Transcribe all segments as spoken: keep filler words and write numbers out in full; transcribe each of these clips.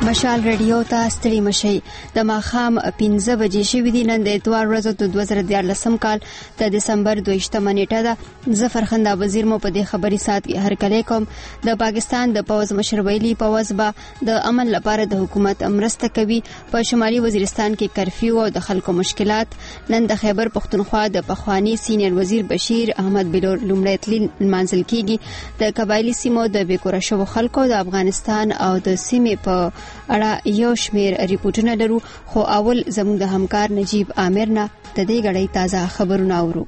مشال رادیو ته ستړي مشي د ماخام پنځه بجې شوې دي. نن د اتوار ورځ د دوه زره دیارلسم کال د دسمبر دویشتمه نیټه ده. ظفر خندا وزیر مو په دې خبري سات کې هرکلی کوم. د پاکستان د پوز مشر ویلي پوز به د امن لپاره د حکومت مرسته کوي. په شمالي وزیرستان کې کرفیو او د خلکو مشکلات. نن د خیبر پختونخوا د پخوانی سینیئر وزیر بشیر احمد بلور لومړی تلین منځل کیږي. د قبایلی سیمو د بیکوره شو خلکو د افغانستان او د سیمې په اړه یو شمیر ریپورتونه لرو، خو اول زموږ د همکار نجیب عامر نه د دې غړې تازه خبرونه اورو.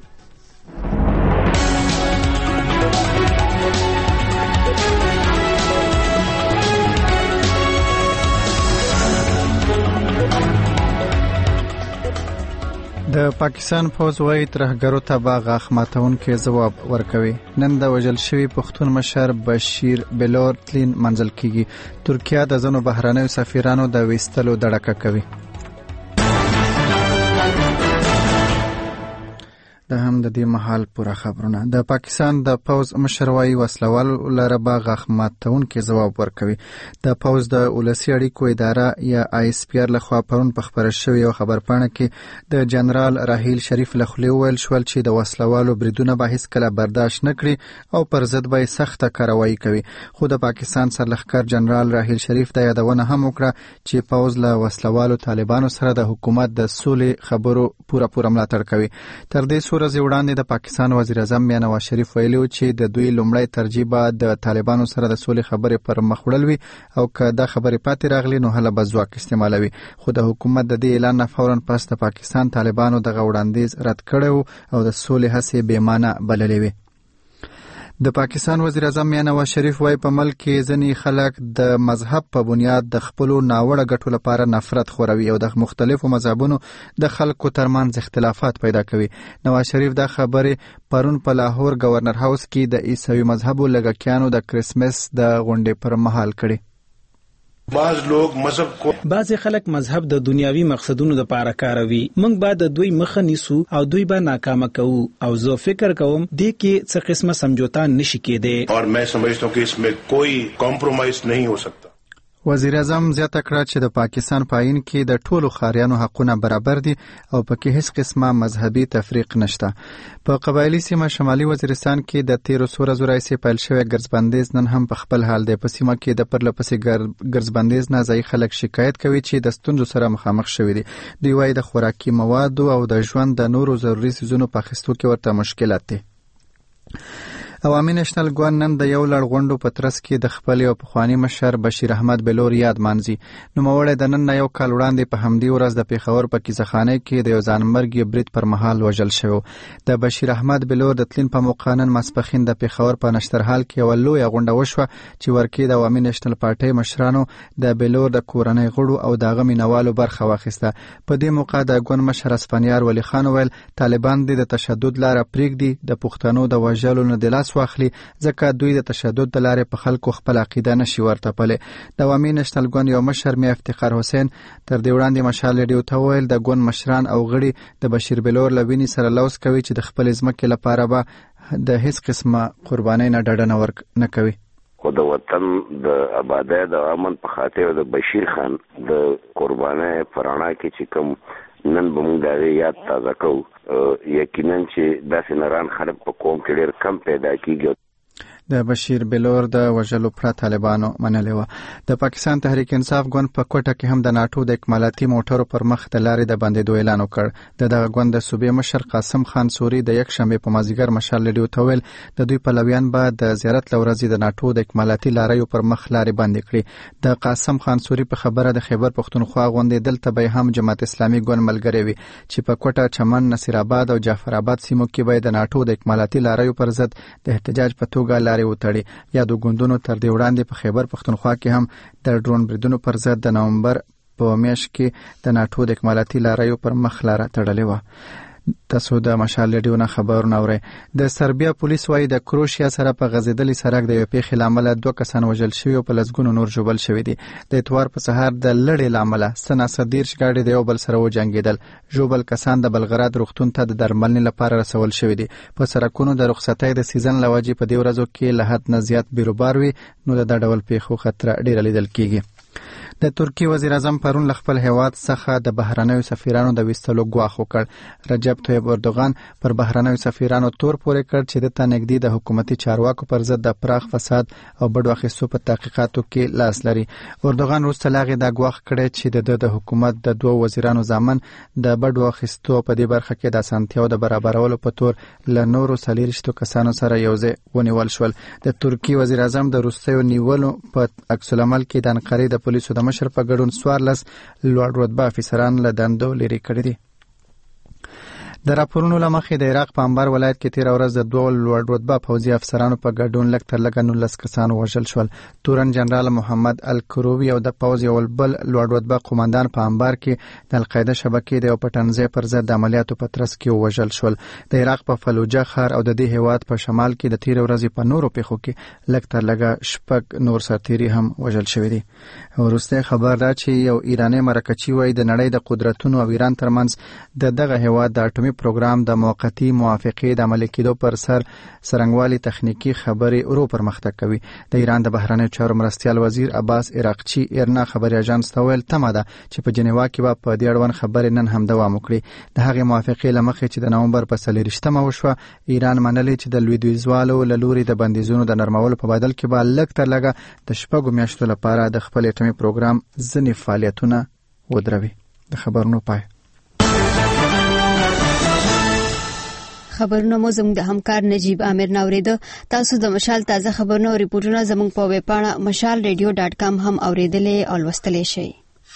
د پاکستان فوز وايي ترهګرو ته به غاښ ماتونکي ځواب ورکوي. نن د وژل شوي پښتون مشر بشیر بلور تلین منځل کیږي. ترکیه د ځینو بهرنیو سفیرانو د ویستلو دړکه کوي. د هم د دې محل پوره خبرونه. د پاکستان د پوز مشر وايي وسلوال لره به غاښ ماتونکي ځواب ورکوي. د پوز د ولسي اړیکو اداره یا آی اس پی ار لخوا پرون په خبره شوې یو خبرپاڼه کې د جنرال راحیل شریف له خولې وویل شول چې د وسلوالو بریدونه به هیڅکله برداشت نه کړي او پر ضد به یې سخته کاروایی کوي. خو د پاکستان سرلښکر جنرال راحیل شریف د یادونه هم وکړه چې پوز له وسلوالو طالبانو سره د حکومت د سولې خبرو پوره پوره ملاتړ کوي. تر دې څو ورځې وړاندې د پاکستان وزیر اعظم میاں نواز شریف ویلي و چې د دوی لومړی ترجیح به د طالبانو سره د سولې خبرې پر مخ وړل وي او که دا خبرې پاتې راغلي نو هله به ځواک استعمالوي. خو د حکومت د دې اعلان نه فوراً پس د پاکستان طالبانو دغه وړاندیز رد کړی او د سولې هڅې بې معنی بللې وي. د پاکستان وزیر اعظم میاں نواز شریف وايي په ملک کې ځینې خلک د مذهب په بنیاد د خپلو ناوړه ګټو لپاره نفرت خوروي او د مختلفو مذهبونو د خلکو ترمنځ اختلافات پیدا کوي. نواز شریف دا خبرې پرون په لاهور گورنر هاوس کې د عیسوي مذهبو لږکیانو د کرسمس د غونډې پر مهال کړي. بعض لوگ مذهب کو بعض خلک مذهب د دنیاوي مقصدونو لپاره کاروي. موږ به د دوی مخه نیسو او دوی به ناکام کوو او زه فکر کوم دې کې څه قسمه سمجھوتا نشي کېدی اور میں سمجھتا ہوں کہ اس میں کوئی کمپرومائز نہیں ہو سکتا. وزیر اعظم زیاته کړه چې د پاکستان په آئین کې د ټولو ښاریانو حقونه برابر دي او پکې هیڅ قسمه مذهبي تفریق نشته. په قبایلی سیمه شمالي وزیرستان کې د تیرو څو ورځو راهیسې پیل شوی ګرځبندیز نن هم په خپل حال دی. په سیمه کې د پرلپسې ګرځبندیز نه ځایي خلک شکایت کوي چې د ستونزو سره مخامخ شوي دي. دوی وایي د خوراکي موادو او د ژوند د نورو ضروري څیزونو په اخیستو کې ورته مشکلات دي. عوامي نېشنل ګوند نن د یو لړ غونډو په ترڅ کې د خپل یو پخواني مشر بشیر احمد بلور یاد مانځي. نوموړی د نن نه یو کال وړاندې په همدې ورځ د پیښور په کیسهخانه کې د یو ځانمرګي برید پر مهال وژل شوی. د بشیر احمد بلور د تلین په موقع نن ماسپښین د پیښور په نشترحال کې یوه لویه غونډه وشوه چې ورکې د عوامي نېشنل پارټۍ مشرانو د بلور د کورنۍ غړو او د هغه مینوالو برخه واخیسته. په دې موقع د ګوند مشر اسفندیار ولی خان وویل طالبان د تشدد لاره پرېږدي، د پښتنو د وژلو نه د لاس واخلي ځکه دوی د تشدد د لارې په خلکو خپل عقیده نشي ورتپلی. د عوامي نېشنل ګوند یو مشر میا افتخار حسین تر دې وړاندې مشال ریډیو ته وویل د ګوند مشران او غړي د بشیر بلور له وینې سره لوس کوي چې د خپلې ځمکې لپاره به د هیڅ قسمه قربانۍ نه ډډه نه ورک نه کوي. خو د وطن د آبادۍ د امن په خاطر د بشیر خان د قربانۍ پرانا کې چې کوم نن به موږ د هغې یاد تازه کوو. یقینا چې داسې نران خلک په قوم کې ډېر کم پیدا کېږي. د بشیر بلور د وژلو پړه طالبانو منلې وه. د پاکستان تحریک انصاف ګوند په کوټه کې هم د ناټو د اکمالاتي موټرو پر مخ د لارې د بندېدو اعلان وکړ. د دغه ګوند د صوبې مشر قاسم خان سوري د یکشنبې په مازدیګر مشال ریډیو ته ویل د دوی پلویان به د زیارت له ورځې د ناټو د اکمالاتي لاریو پر مخ لارې بندې کړي. د قاسم خان سوري په خبره د خیبر پښتونخوا غونډې دلته به هم جماعت اسلامي ګوند ملګری وي چې په کوټه، چمن، نصیرآباد او جعفرآباد سیمو کې به د ناټو د اکمالاتي لاریو پر ضد د احتجاج په توګه لارې وتړي. یا د ګوندونو تر دې وړاندې په خیبر پښتونخوا کې هم د ډرون بریدونو پر ضد د نومبر په میاشت کې د ناټو د اکمالاتي لاریو پر مخ لاره تړلې وه. تاسو د مشال ریډیو نه خبرونه اورئ. د سربیا پولیس وايي د کروشیا سره په غځېدلي سړک د یو پیښې له امله دوه کسان وژل شوي او په لسګونو نور ژوبل شوي دي. د اتوار په سهار د لړې له امله څه ناڅه دېرش ګاډي د یو بل سره وجنګېدل. ژوبل کسان د بلغراد روغتون ته د درملنې لپاره رسول شوي دي. په سړکونو د رخصتۍ د سیزن له وجې په دې ورځو کې له حد نه زیات بیروبار وي، نو د دا ډول پیښو خطر ډېره لیدل کېږي. د ترکی وزیر اعظم پرون له خپل هیواد څخه د بهرنیو سفیرانو د ویستلو ګواښ وکړ. رجب طیب اردوغان پر بهرنیو سفیرانو تور پورې کړ چې د تنګدي د حکومتي چارواکو پر ضد د پراخ فساد او بډو اخیستو په تحقیقاتو کې لاس لري. اردوغان وروسته لاغې دا ګواښ کړی چې د د حکومت د دوه وزیرانو ځامن د بډو اخیستو په دې برخه کې د اسانتیاو د برابرولو په تور له نورو څلېرویشتو کسانو سره یوځای ونیول شول. د ترکی وزیر اعظم د وروستیو نیولو په عکس العمل کې د انقرې د پولیسو د مشر په ګډون څوارلس لوړ رتبه افیسران له دندو لرې کړي دي. د راپورونو له مخې د عراق په انبار ولایت کې تیر ورځ د دوه لوړ رتبه پوځي افسرانو په ګډون لږ تر لږه نولس کسان وژل شول. تورن جنرال محمد الکرووي او د پوځ یو بل لوړ رتبه قومندان په انبار کې د القاعده شبکې د یو پټنځای پر ضد د عملیاتو په ترڅ کې وژل شول. د عراق په فلوجه ښار او د دې هیواد په شمال کې د تیر ورځې په نورو پیښو کې لږ تر لږه شپږ نور سرتیري هم وژل شوي دي. وروسته خبر دا چې یو ایرانی مرکچی وایي د نړۍ د قدرتونو او ایران ترمنځ د دغه هیواد د اټومي پروګرام د موقتی موافقې د عملي کېدو پر سر سرنګوالي تخنیکی خبرې ورو پرمختګ کوي. د ایران د بهرنیو چارو مرستیال وزیر عباس عراقچی ایرنا خبري اژانس ته ویل تمه ده چې په جنیوا کې به په دې اړوند خبرې نن هم دوام وکړي. د هغې موافقې له مخې چې د نومبر په څلېرویشتمه وشوه، ایران منلې چې د لویدیځوالو له لوري د بندیزونو د نرمولو په بدل کې به لږ تر لږه د شپږو میاشتو لپاره د خپل اټومي پروګرام ځینې فعالیتونه ودروي. د خبرونو پای. خبرونه مو زموږ د همکار نجیب عامر ناوریده. تاسو د مشال تازه خبرونه او ریپورتونه زموږ په ویب پاڼه مشال ریډیو ډاټ کام هم اوریدلې او لوستلی شئ.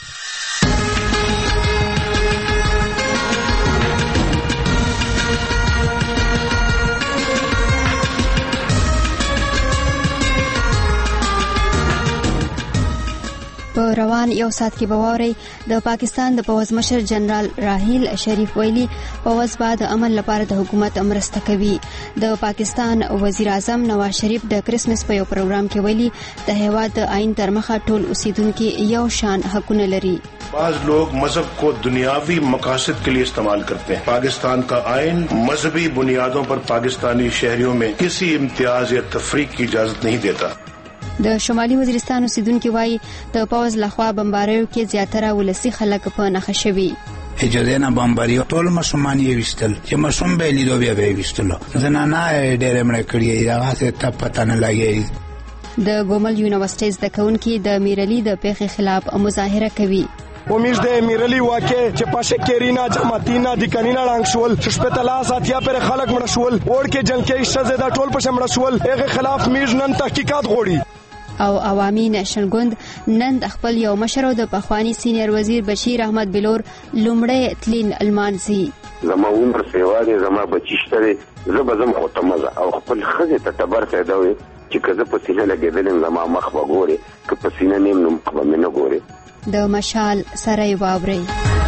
په روان یو ساعت کې به واورئ د پاکستان د پوځ مشر جنرال راحیل شریف ویلي پوځ به د امن لپاره د حکومت مرسته کوي. د پاکستان وزیر اعظم نواز شریف د کرسمس په یو پروګرام کې ویلي د هیواد د آئین تر مخه ټول اوسیدونکي یو شان حقونه لري. بعض لوگ مذہب کو دنیاوی مقاصد کے لیے استعمال کرتے ہیں. پاکستان کا آئین مذہبی بنیادوں پر پاکستانی شہریوں میں کسی امتیاز یا تفریق کی اجازت نہیں دیتا. د شمالي وزیرستان اوسیدونکو وایي د پوځ لخوا بمباریو کې زیاتره ولسی خلک په نښه شوي. اجازه نه بمباریو ټول ماشومان یې وستل چې ماشوم به لیدو بیا به وستلو زنانه ډېر مړ کړی دا واسه ته پته نه لګي. د ګومل یونیورسيټي زده کوونکي د میرلی د پیښې خلاف مظاهره کوي. امید ده میرلی واکه چې پاشه کېرینا جماعتینا د کینینا رنګ شول شپته ساتیا پر خلک مړ شول اور کې جنگ کې شزه دا ټول پښه مړ شول هغه خلاف میز نن تحقیقات غوړي. او عوامي نېشنل ګوند نن د خپل یو مشر او د پخوانی سینیر وزیر بشیر احمد بلور لومړی تلین المانزي. زما عمر سیواله زما بچشتره زبزم ختمه او خپل خزه ته تبر پیدا وي چې کزه په سینه لګیدل زما مخ وګوري که په سینه نیم نو مخ به نه ګوري. د مشال سره واوري.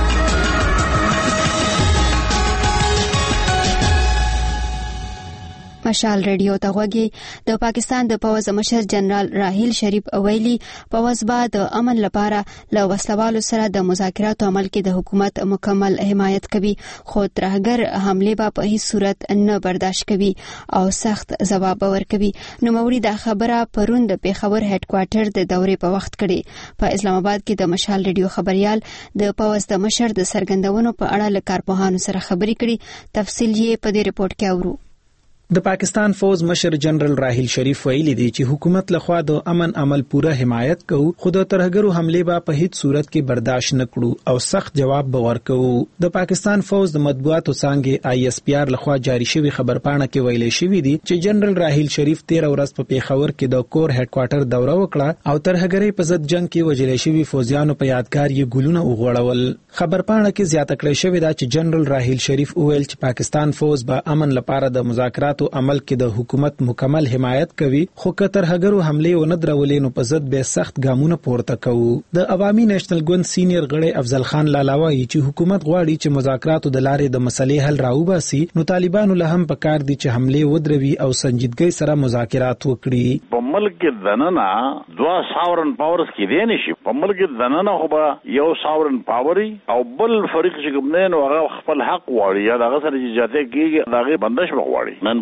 مشال ریډیو ته غوږی. د پاکستان د پوځ مشر جنرال راحیل شریف ویلي پوځ به د امن لپاره له وسلوالو سره د مذاکراتو عمل کې د حکومت مکمل حمایت کوي، خو ترهګر حمله به په هیڅ صورت نه برداشت کوي او سخت ځواب ورکوي. نو موري دا خبره پرون د پیښور هډ کوارټر د دورې په وخت کړي. په اسلام آباد کې د مشال ریډیو خبريال د پوځ د مشر د سرګندونو په اړه له کارپوهانو سره خبرې کړي. تفصیل یې په دې ریپورت کې اورو. د پاکستان فوج مشر جنرال راحیل شریف ویلي دی چې حکومت لخوا د امن عمل پوره حمایت کوي، خو د ترهګرو حمله به په هیڅ صورت کې برداشت نه کړو او سخت جواب به ورکوو. د پاکستان فوج د مطبوعاتو څنګه آی اس پی آر لخوا جاری شوی خبرپاڼه کې ویلي شوی دی چې جنرال راحیل شریف تیر ورځ په پیښور کې د کور هډ کوارټر دوره وکړه او ترهګرۍ په ضد جنگ کې وژل شوی فوجیانو په یادګار یې ګلونه وغوړول. خبرپاڼه کې زیاته کړې شوې ده چې جنرال راحیل شریف ویل چې پاکستان فوج به امن لپاره د مذاکرات عمل کې د حکومت مکمل حمایت کوي، خو کتر هغرو حمله و نه درولې نو په ضد به سخت ګامونه پورته کوو. د عوامي نېشنل ګوند سینیر غړی افضل خان لالاوی چې حکومت غواړي چې مذاکراتو د لارې د مسلې حل راوباسي، نو طالبانو له هم پکار دي چې حمله ودروي او سنجیدګۍ سره مذاکرات وکړي. په ملک کې دننه دوا ساورن پاورز کې دی نشي، په ملک کې دننه خو به یو ساورن پاوري او بل فریق چې کوم نه نو هغه خپل حق غواړي یا هغه سره چې جاته کېږي هغه بندش غواړي. نن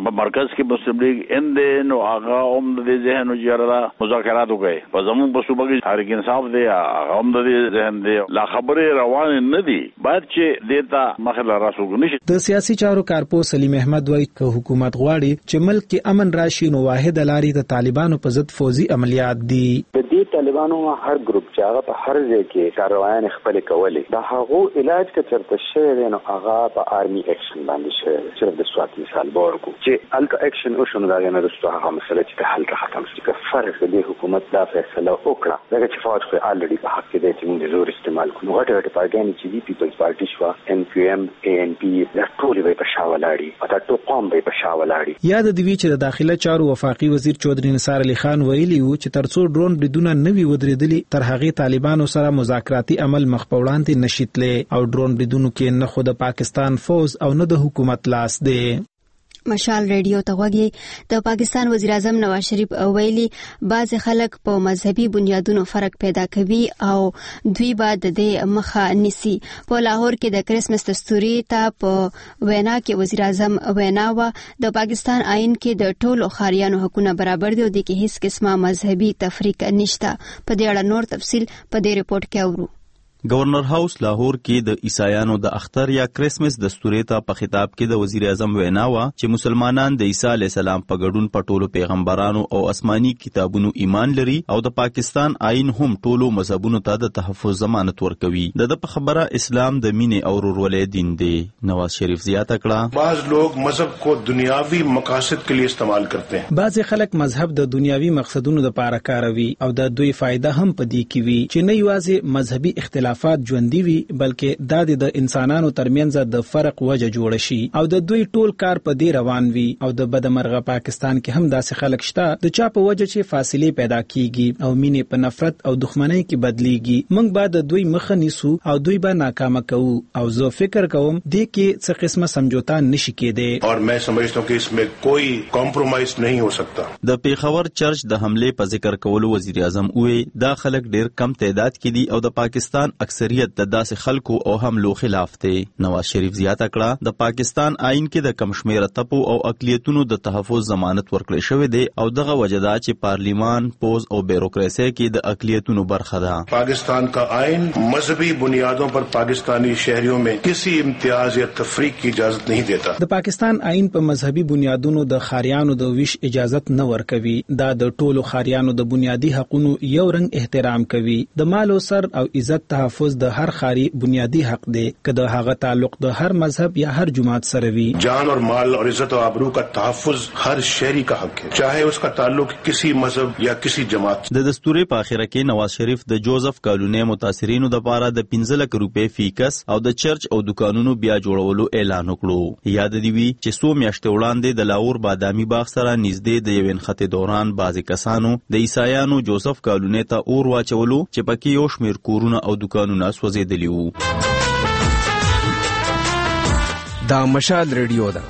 مرکز کې مسلم لیگ اند نو هغه هم د ذهن او جرلا مذاکرات وکړي په زمون په صوبه کې تحریک انصاف دی هغه هم د ذهن دی لا خبره روان نه دي باید چې دیتا مخله راسو نشي. د سیاسي چارو کارپو سلیم احمد وایي چې حکومت غواړي چې ملک کې امن راشي نو واحد لاري د طالبانو په ضد فوزي عملیات دي. د دې طالبانو هر ګروپ چې هغه په هر ځای کې کاروایان خپل کولې دا هغه علاج کې چرته شوی نو هغه په آرمي اکشن باندې شوی چې د سوات مثال ورکو چې الکا اکشن او شنو دا نه رسو هغه مسله چې حل کا ختم شي که فرض دې حکومت دا فیصله وکړه دا چې فوج په الریډي په حق کې د چې موږ زور استعمال کوو غټه غټه پارټیان چې دي پیپلز پارټي شو ان پی ایم ای ان پی دا ټول به په شاولاړي او دا ټول قوم به په شاولاړي. یاد دی چې د داخله چارو وفاقي وزیر چودري نثار علي خان ویلي و چې ترڅو ډرون بریدونه نوي ودرېدلي تر هغه طالبانو سره مذاکراتي عمل مخ په وړاندې نشیتلې او ډرون بریدونو کې نه خو د پاکستان فوج او نه د حکومت لاس دی. مشال ریډیو ته غوږی د پاکستان وزیر اعظم نواز شریف ویلي بعض خلک په مذهبي بنیادونو فرق پیدا کوي او دوی بعد د مخه نسی. په لاهور کې د کریسمس دستوري ته په وینا کې وزیر اعظم وینا و د پاکستان آئین کې د ټولو خاریانو حقوقونه برابر دي او د کې هیڅ قسمه مذهبي تفریق نشته. په دې اړه نور تفصیل په دې ریپورت کې اورو. گورنر هاوس لاهور کې د عیسایانو د اختر یا کریسمس دستوري ته په خطاب کې د وزیر اعظم وینا و چې مسلمانان د عیسی علی السلام په ګډون په ټولو پیغمبرانو او آسماني کتابونو ایمان لري او د پاکستان آئین هم ټولو مذهبونو ته د تحفظ ضمانت ورکوي. د په خبره اسلام د مینې او ورورولۍ دین دی. نواز شریف زیاته کړه بعض لوگ مذهب کو دنیاوی مقاصد کے لیے استعمال کرتے ہیں. بعض خلک مذهب د دنیاوی مقصدونو لپاره کاروي او د دوی فائدہ هم پدې کې وي چې نه یوازې مذهبي اختلافات ژوندۍ وي بلکې دا د انسانانو ترمنځ د فرق وجه جوړ شي او د دوی ټول کار په دې روان وي او د بدمرغه پاکستان کې هم داسې خلک شته د چا په وجه چې فاصله پیدا کیږي او مینې په نفرت او دښمنۍ کې بدلیږي. موږ به د دوی مخه نیسو او دوی به ناکام کوو او زه فکر کوم دې کې څه قسمه سمجھوتا نشي کېدی اور میں سمجھتا ہوں کہ اس میں کوئی کمپرومائز نہیں ہو سکتا. د پیښور چرچ د حمله په ذکر کولو وزیر اعظم وې دا خلک ډیر کم تعداد کې دي او د پاکستان اکثریت د داسې خلکو او حملو خلاف دی. نواز شریف زیاته کړه د پاکستان آئین کې د کم شمیره تپو او اقلیتونو د تحفظ ضمانت ورکړل شوی دی او دغه وجدا چې پارلیمان پوز او بیوروکراسي کې د اقلیتونو برخه ده. پاکستان کا آئین مذہبی بنیادوں پر پاکستانی شہریوں میں کسی امتیاز یا تفریق کی اجازت نہیں دیتا. د پاکستان آئین په مذهبي بنیادونو د خاریانو د ویش اجازت نه ورکوي. دا د ټولو خاریانو د بنیادی حقوقو یو رنګ احترام کوي. د مال او سر او عزت تحفظ د هر خاري بنیادی حق دی که د هغه تعلق د هر مذهب یا هر جماعت سره وي. جان اور مال اور عزت و آبرو کا تحفظ ہر شہری کا حق ہے چاہے اس کا تعلق کسی مذہب یا کسی جماعت. د دستوري په اخره کې نواز شریف د جوزف کالونی متاثرینو د پاره د پنځه لک روپۍ فیکس او د چرچ او دکانونو بیا جوړولو اعلان وکړو. یاد دی وی چې څو میاشتې وړاندې د لاهور بادامي باغ سره نږدې د یو انخته دوران بعضی کسانو د عیسایانو جوزف کالونی ته اور واچولو چې پکې یو شمیر کورونه او دکانونه سوځېدلي. دا مشال ریډیو ده.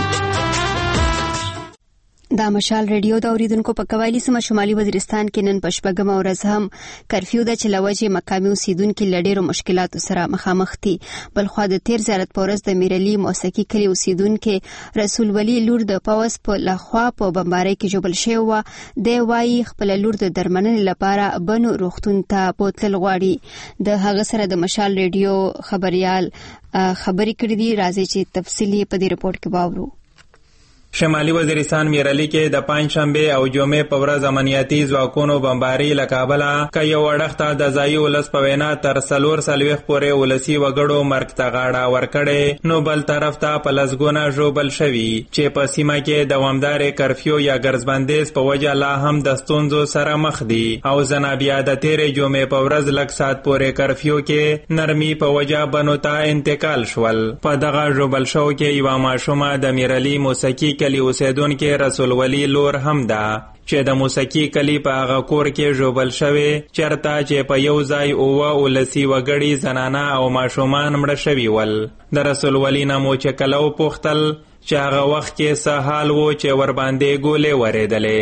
دا مشال ریډیو د اوریدونکو په قبایلی سیمه شمالي وزیرستان کې نن پښپګم ورځ هم کرفیو د چلوجې مقامي اوسیدونکو لډیرو مشکلاتو سره مخامخ دي. بلخو د تیر زیارت پورز د میرلی موسیقي کلی اوسیدونکو رسول ولی لور د پاوس په لخوا په بمبارۍ کې جوړل شوی و. د وای خپل لور د درمنې لپاره بنو روختون ته بوتل غواړي. د هغه سره د مشال ریډیو خبريال خبري کړې دي. راځي چې تفصیلی په دې رپورت کې باورو. شمالي وزیرستان میرلی کې د پنځشنبه او جمعې په ورځ امنیتي ځواکونو بمباري له کابله که یو وړښته د ځایي ولس په وینا تر څلور څلوېښت پورې ولسي وګړو مرګ ته غاړه ورکړې نو بل طرف ته په لسګونه ژوبل شوي چې په سیمه کې دوامدارې کرفیو یا ګرځبندیز په وجه لا هم د ستونزو سره مخ دي او زنا بیا د تیرې جمعې په ورځ لږ ساعت پورې کرفیو کې نرمي په وجه بنو ته انتقال شول. په دغه ژوبل شو کې یوه ماشومه د میرلی موسیقي کلی اوسیدونکې رسول ولی لور هم ده چې د موسیقي کلی په هغه کور کې ژوبل شوی چرته چې په یو ځای اووه ولسي وګړي زنانه او ماشومان مړه شوي ول. د رسول ولی نه مو چې کله وپوښتل چې هغه وخت کې څه حال و چې ورباندې ګولې ورېدلې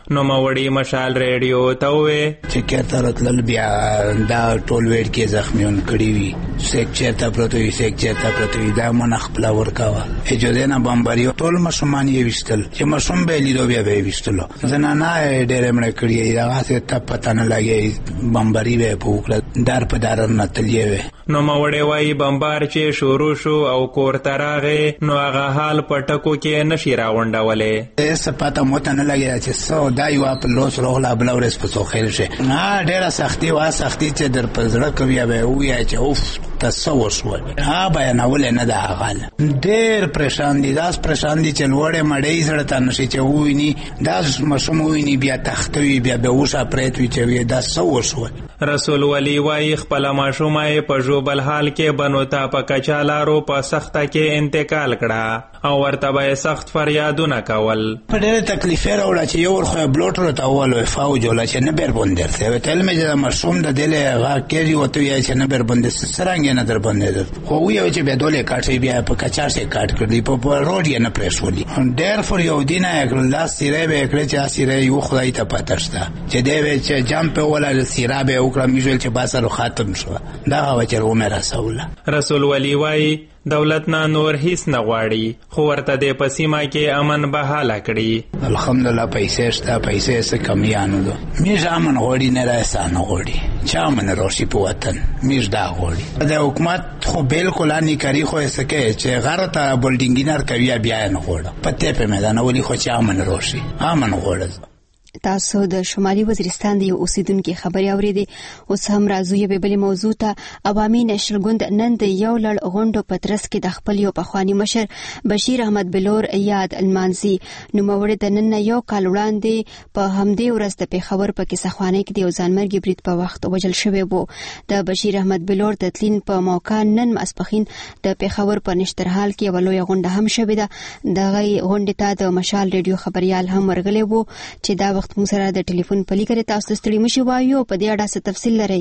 نو موري مشال ریډیو ته وې چې کېته راتلل بیا دا ټول ویډ کې زخمیون کړي وي سیک چېرته پروت وي سیک چېرته پروت وي دا مون خپل ورکاوه اجازه بمباري ټول مشمان یې وشتل چې مشوم به لیدو بیا به وشتل زنانه ډېر مړ کړي دا هغه ته پته نه لګي بمباري به پوکړه دار په دار نه تلې نو موري وای بمبار چې شروع شو او کور تراغه نو هغه حال پټکو کې نشي راغونډولې ایسه پته مت نه لګي چې سو دا یو په لوس روغلا بلورس په خیر شي نه ډېر سختي وا سختي چې در په زړه کوي به ویا چې اوف تصور شو ها بیانول نه دا غل ډېر پریشان دي داس پریشان دي چې وړه مړې سره ته نشي چې ویني داس مشمویني بیا تختوي بیا به وشا پرېت وی چې دا سو شو رسول ولی وای خپل ماشومای په جوبل حال کې بنوتا په کچالارو په سخته کې انتقال کړه او ورته به سخت فریادونه کول په ډېر تکلیف راوړل چې یو ورخه بلوټر ته اول فاو جوړه چې نه بیر بوندر ته تل مې د مشوم د دله غا کېږي وته یې چې نه بیر بوندر سرنګ نه در بوندر خو یو چې به دوله کاټي بیا په کچار سي کاټ کړی په روډ یې نه پرېښولي ډېر فور یو دینه کړل لاس سیره به کړی چې سیره یو خدای ته پاتشته چې دی چې جمپ ولا سیره به وکړه میژل چې باسر ختم شو دا هوا چې عمر رسول رسول ولی وای دولت نه نور هیڅ نه غواړي خو ورته د پسیما کې امن بحاله کړي الحمدلله پیسې شته پیسې څه کمیانو دو میژ امن غواړي نه راځه نه غواړي چا من روشي په وطن میژ دا غواړي د حکومت خو بالکل نه کوي خو اسکه چې غرته بولډینګینر کوي بیا نه غواړي پته په میدان ولي خو چا من روشي امن غواړي تاسو د شمالي وزیرستان د یو اوسیدونکو خبري اوریدي اوس هم راځو یو بل موضوع ته عوامي نشر ګوند نن د یو لړ غونډو پترس کې د خپل یو پخوانی مشر بشیر احمد بلور یاد المانزي نو مورد د نن یو کال وړاندې په همدې ورځ د پیښور په کیسه خوانه کې د یو ځانمرګي برید په وخت وجل شوی وو د بشیر احمد بلور د تلین په موقع نن ماسپخین د پیښور په نشترحال کې یو لوی غونډه هم شوې ده د غي غونډې ته د مشال ریډیو خبريال هم ورغلي وو چې دا وخت موږ سره د ټلیفون په لیکره تاسو ستړي مشي وایو په دې اړه څه تفصیل لرئ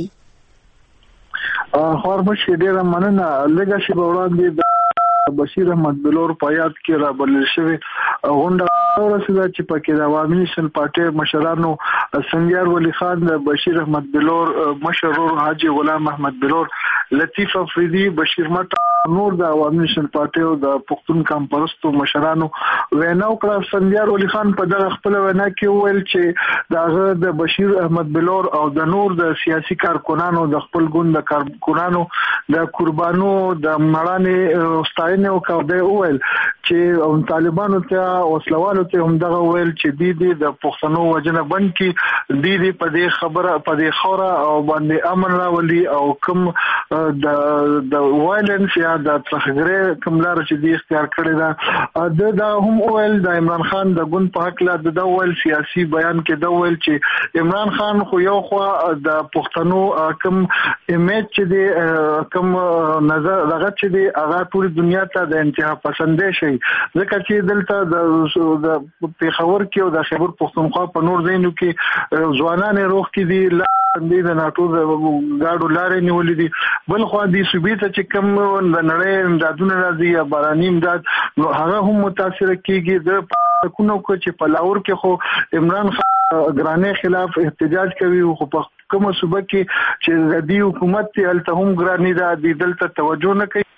خو مشه ډیره مننه لږه شی وړاندې د بشیر احمد بلور په یاد کې را بلل شوی غونډه ورسېده چې پکې د عوامي نشل پارټي مشرانو سنجار ولی خان د بشیر احمد بلور مشرور حاجی غلام احمد بلور لطیف افریدی بشیر مټ نور د عوامي نشل پارټي او د پښتون کم پرستو مشرانو وینا وکړه سنجار ولی خان په دغه خپل وینا کې ویل چې داغه د بشیر احمد بلور او د نور د سیاسي کارکونانو د خپل ګوند د کارکونانو د قربانو د مړانه استاینه او کوي ویل چې طالبانو ته وسلوالو ته هم دغه ویل چې دی دی د پښتنو وجنه بند کی دی دی په دې خبره په دې خوره او باندې امن راولي او کوم د د وایلنس یا د ترخګره کوم لار چې دی اختیار کړی دا د دا هم ویل د عمران خان د ګوند په حق لا د ویل سیاسي بیان کې د ویل چې عمران خان خو یو خو د پښتنو کوم امیج چې دی کوم نظر دغه چې دی هغه ټول دنیا ته د انتها پسندې شي ځکه چې دلته د پیښور کې او د خیبر پښتونخوا په نور ځایونو کې ځوانان روغ کې دي د ناتو د گاډو لارې نیولې دي بل خو د سوبیته چې کم د نړۍ امدادونه راځي یا باراني امداد نو هغه هم متاثر کیږي د کونو کو چې په لاور کې خو عمران خان ګرانې خلاف احتجاج کوي خو په کومه صوبه کې چې د حکومت ته التهم ګرانې ده د دلته توجه نه کوي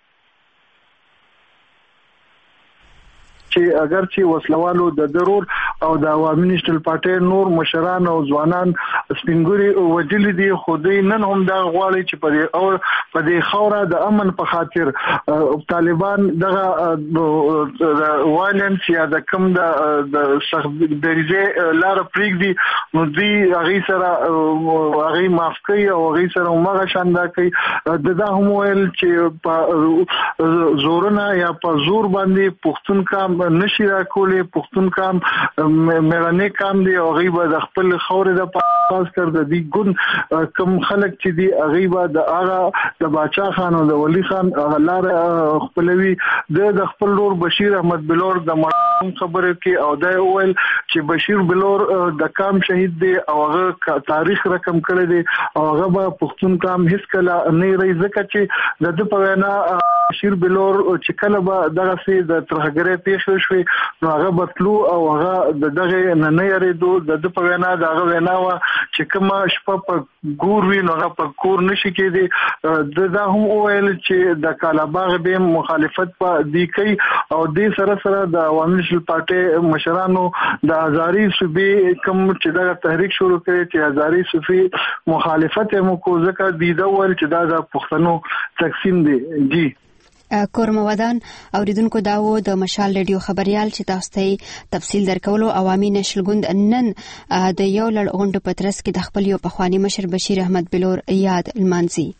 چې اگر چې وسلوالو د ضرور او د عوامي نشل پارټي نور مشران او ځوانان سپینګوري وجل دي خودي نن هم دا غواړي چې په او په دې خوره د امن په خاطر طالبان دغه وایلنس یا د کم د سخت دریزه لار پریږدي نو دوی هغه سره هغه معاف کوي او هغه سره مغه شاندا کوي دغه هم ویل چې په زورنا یا په زور باندې پښتون کام نشي راکولې پښتون کام مېرانه کام دی او غیبه د خپل خورې د پاس کړ د دې ګون کم خلک چې دی غیبه د هغه د باچا خان او د ولی خان لار خپلوي د خپل لور بشیر احمد بلور د خبره کې او دا ویل چې بشیر بلور د کام شهید دی او هغه تاریخ رقم کړی دی او هغه به پښتون کام هیڅ کله نه ری ځکه چې د د په وینا بشیر بلور چې کله به دغه سي د ترهګرې پیښ شوی نو هغه بتلو او هغه د دغه نه نه یریدو د په وینا دغه وینا وا چې کومه شپه په ګور وی نو هغه په کور نشي کېدی د دا هم ویل چې د کالاباغ به مخالفت په دی کوي او د سره سره د عوامي نېشنل پارټي مشرانو د هزاري صوبې کوم چې دا تحریک شروع کړي چې هزاري صوبې مخالفت مو کو ځکه دی دا ویل چې دا د پښتنو تقسیم دی. جی کورمودان اوریدونکو داو د مشال رادیو خبريال چې تاسو ته تفصیل درکولو عوامي نېشنل ګوند نن د یو لړ غونډه پترس کې د خپل یو پخوانی مشر بشیر احمد بلور یاد المانزي.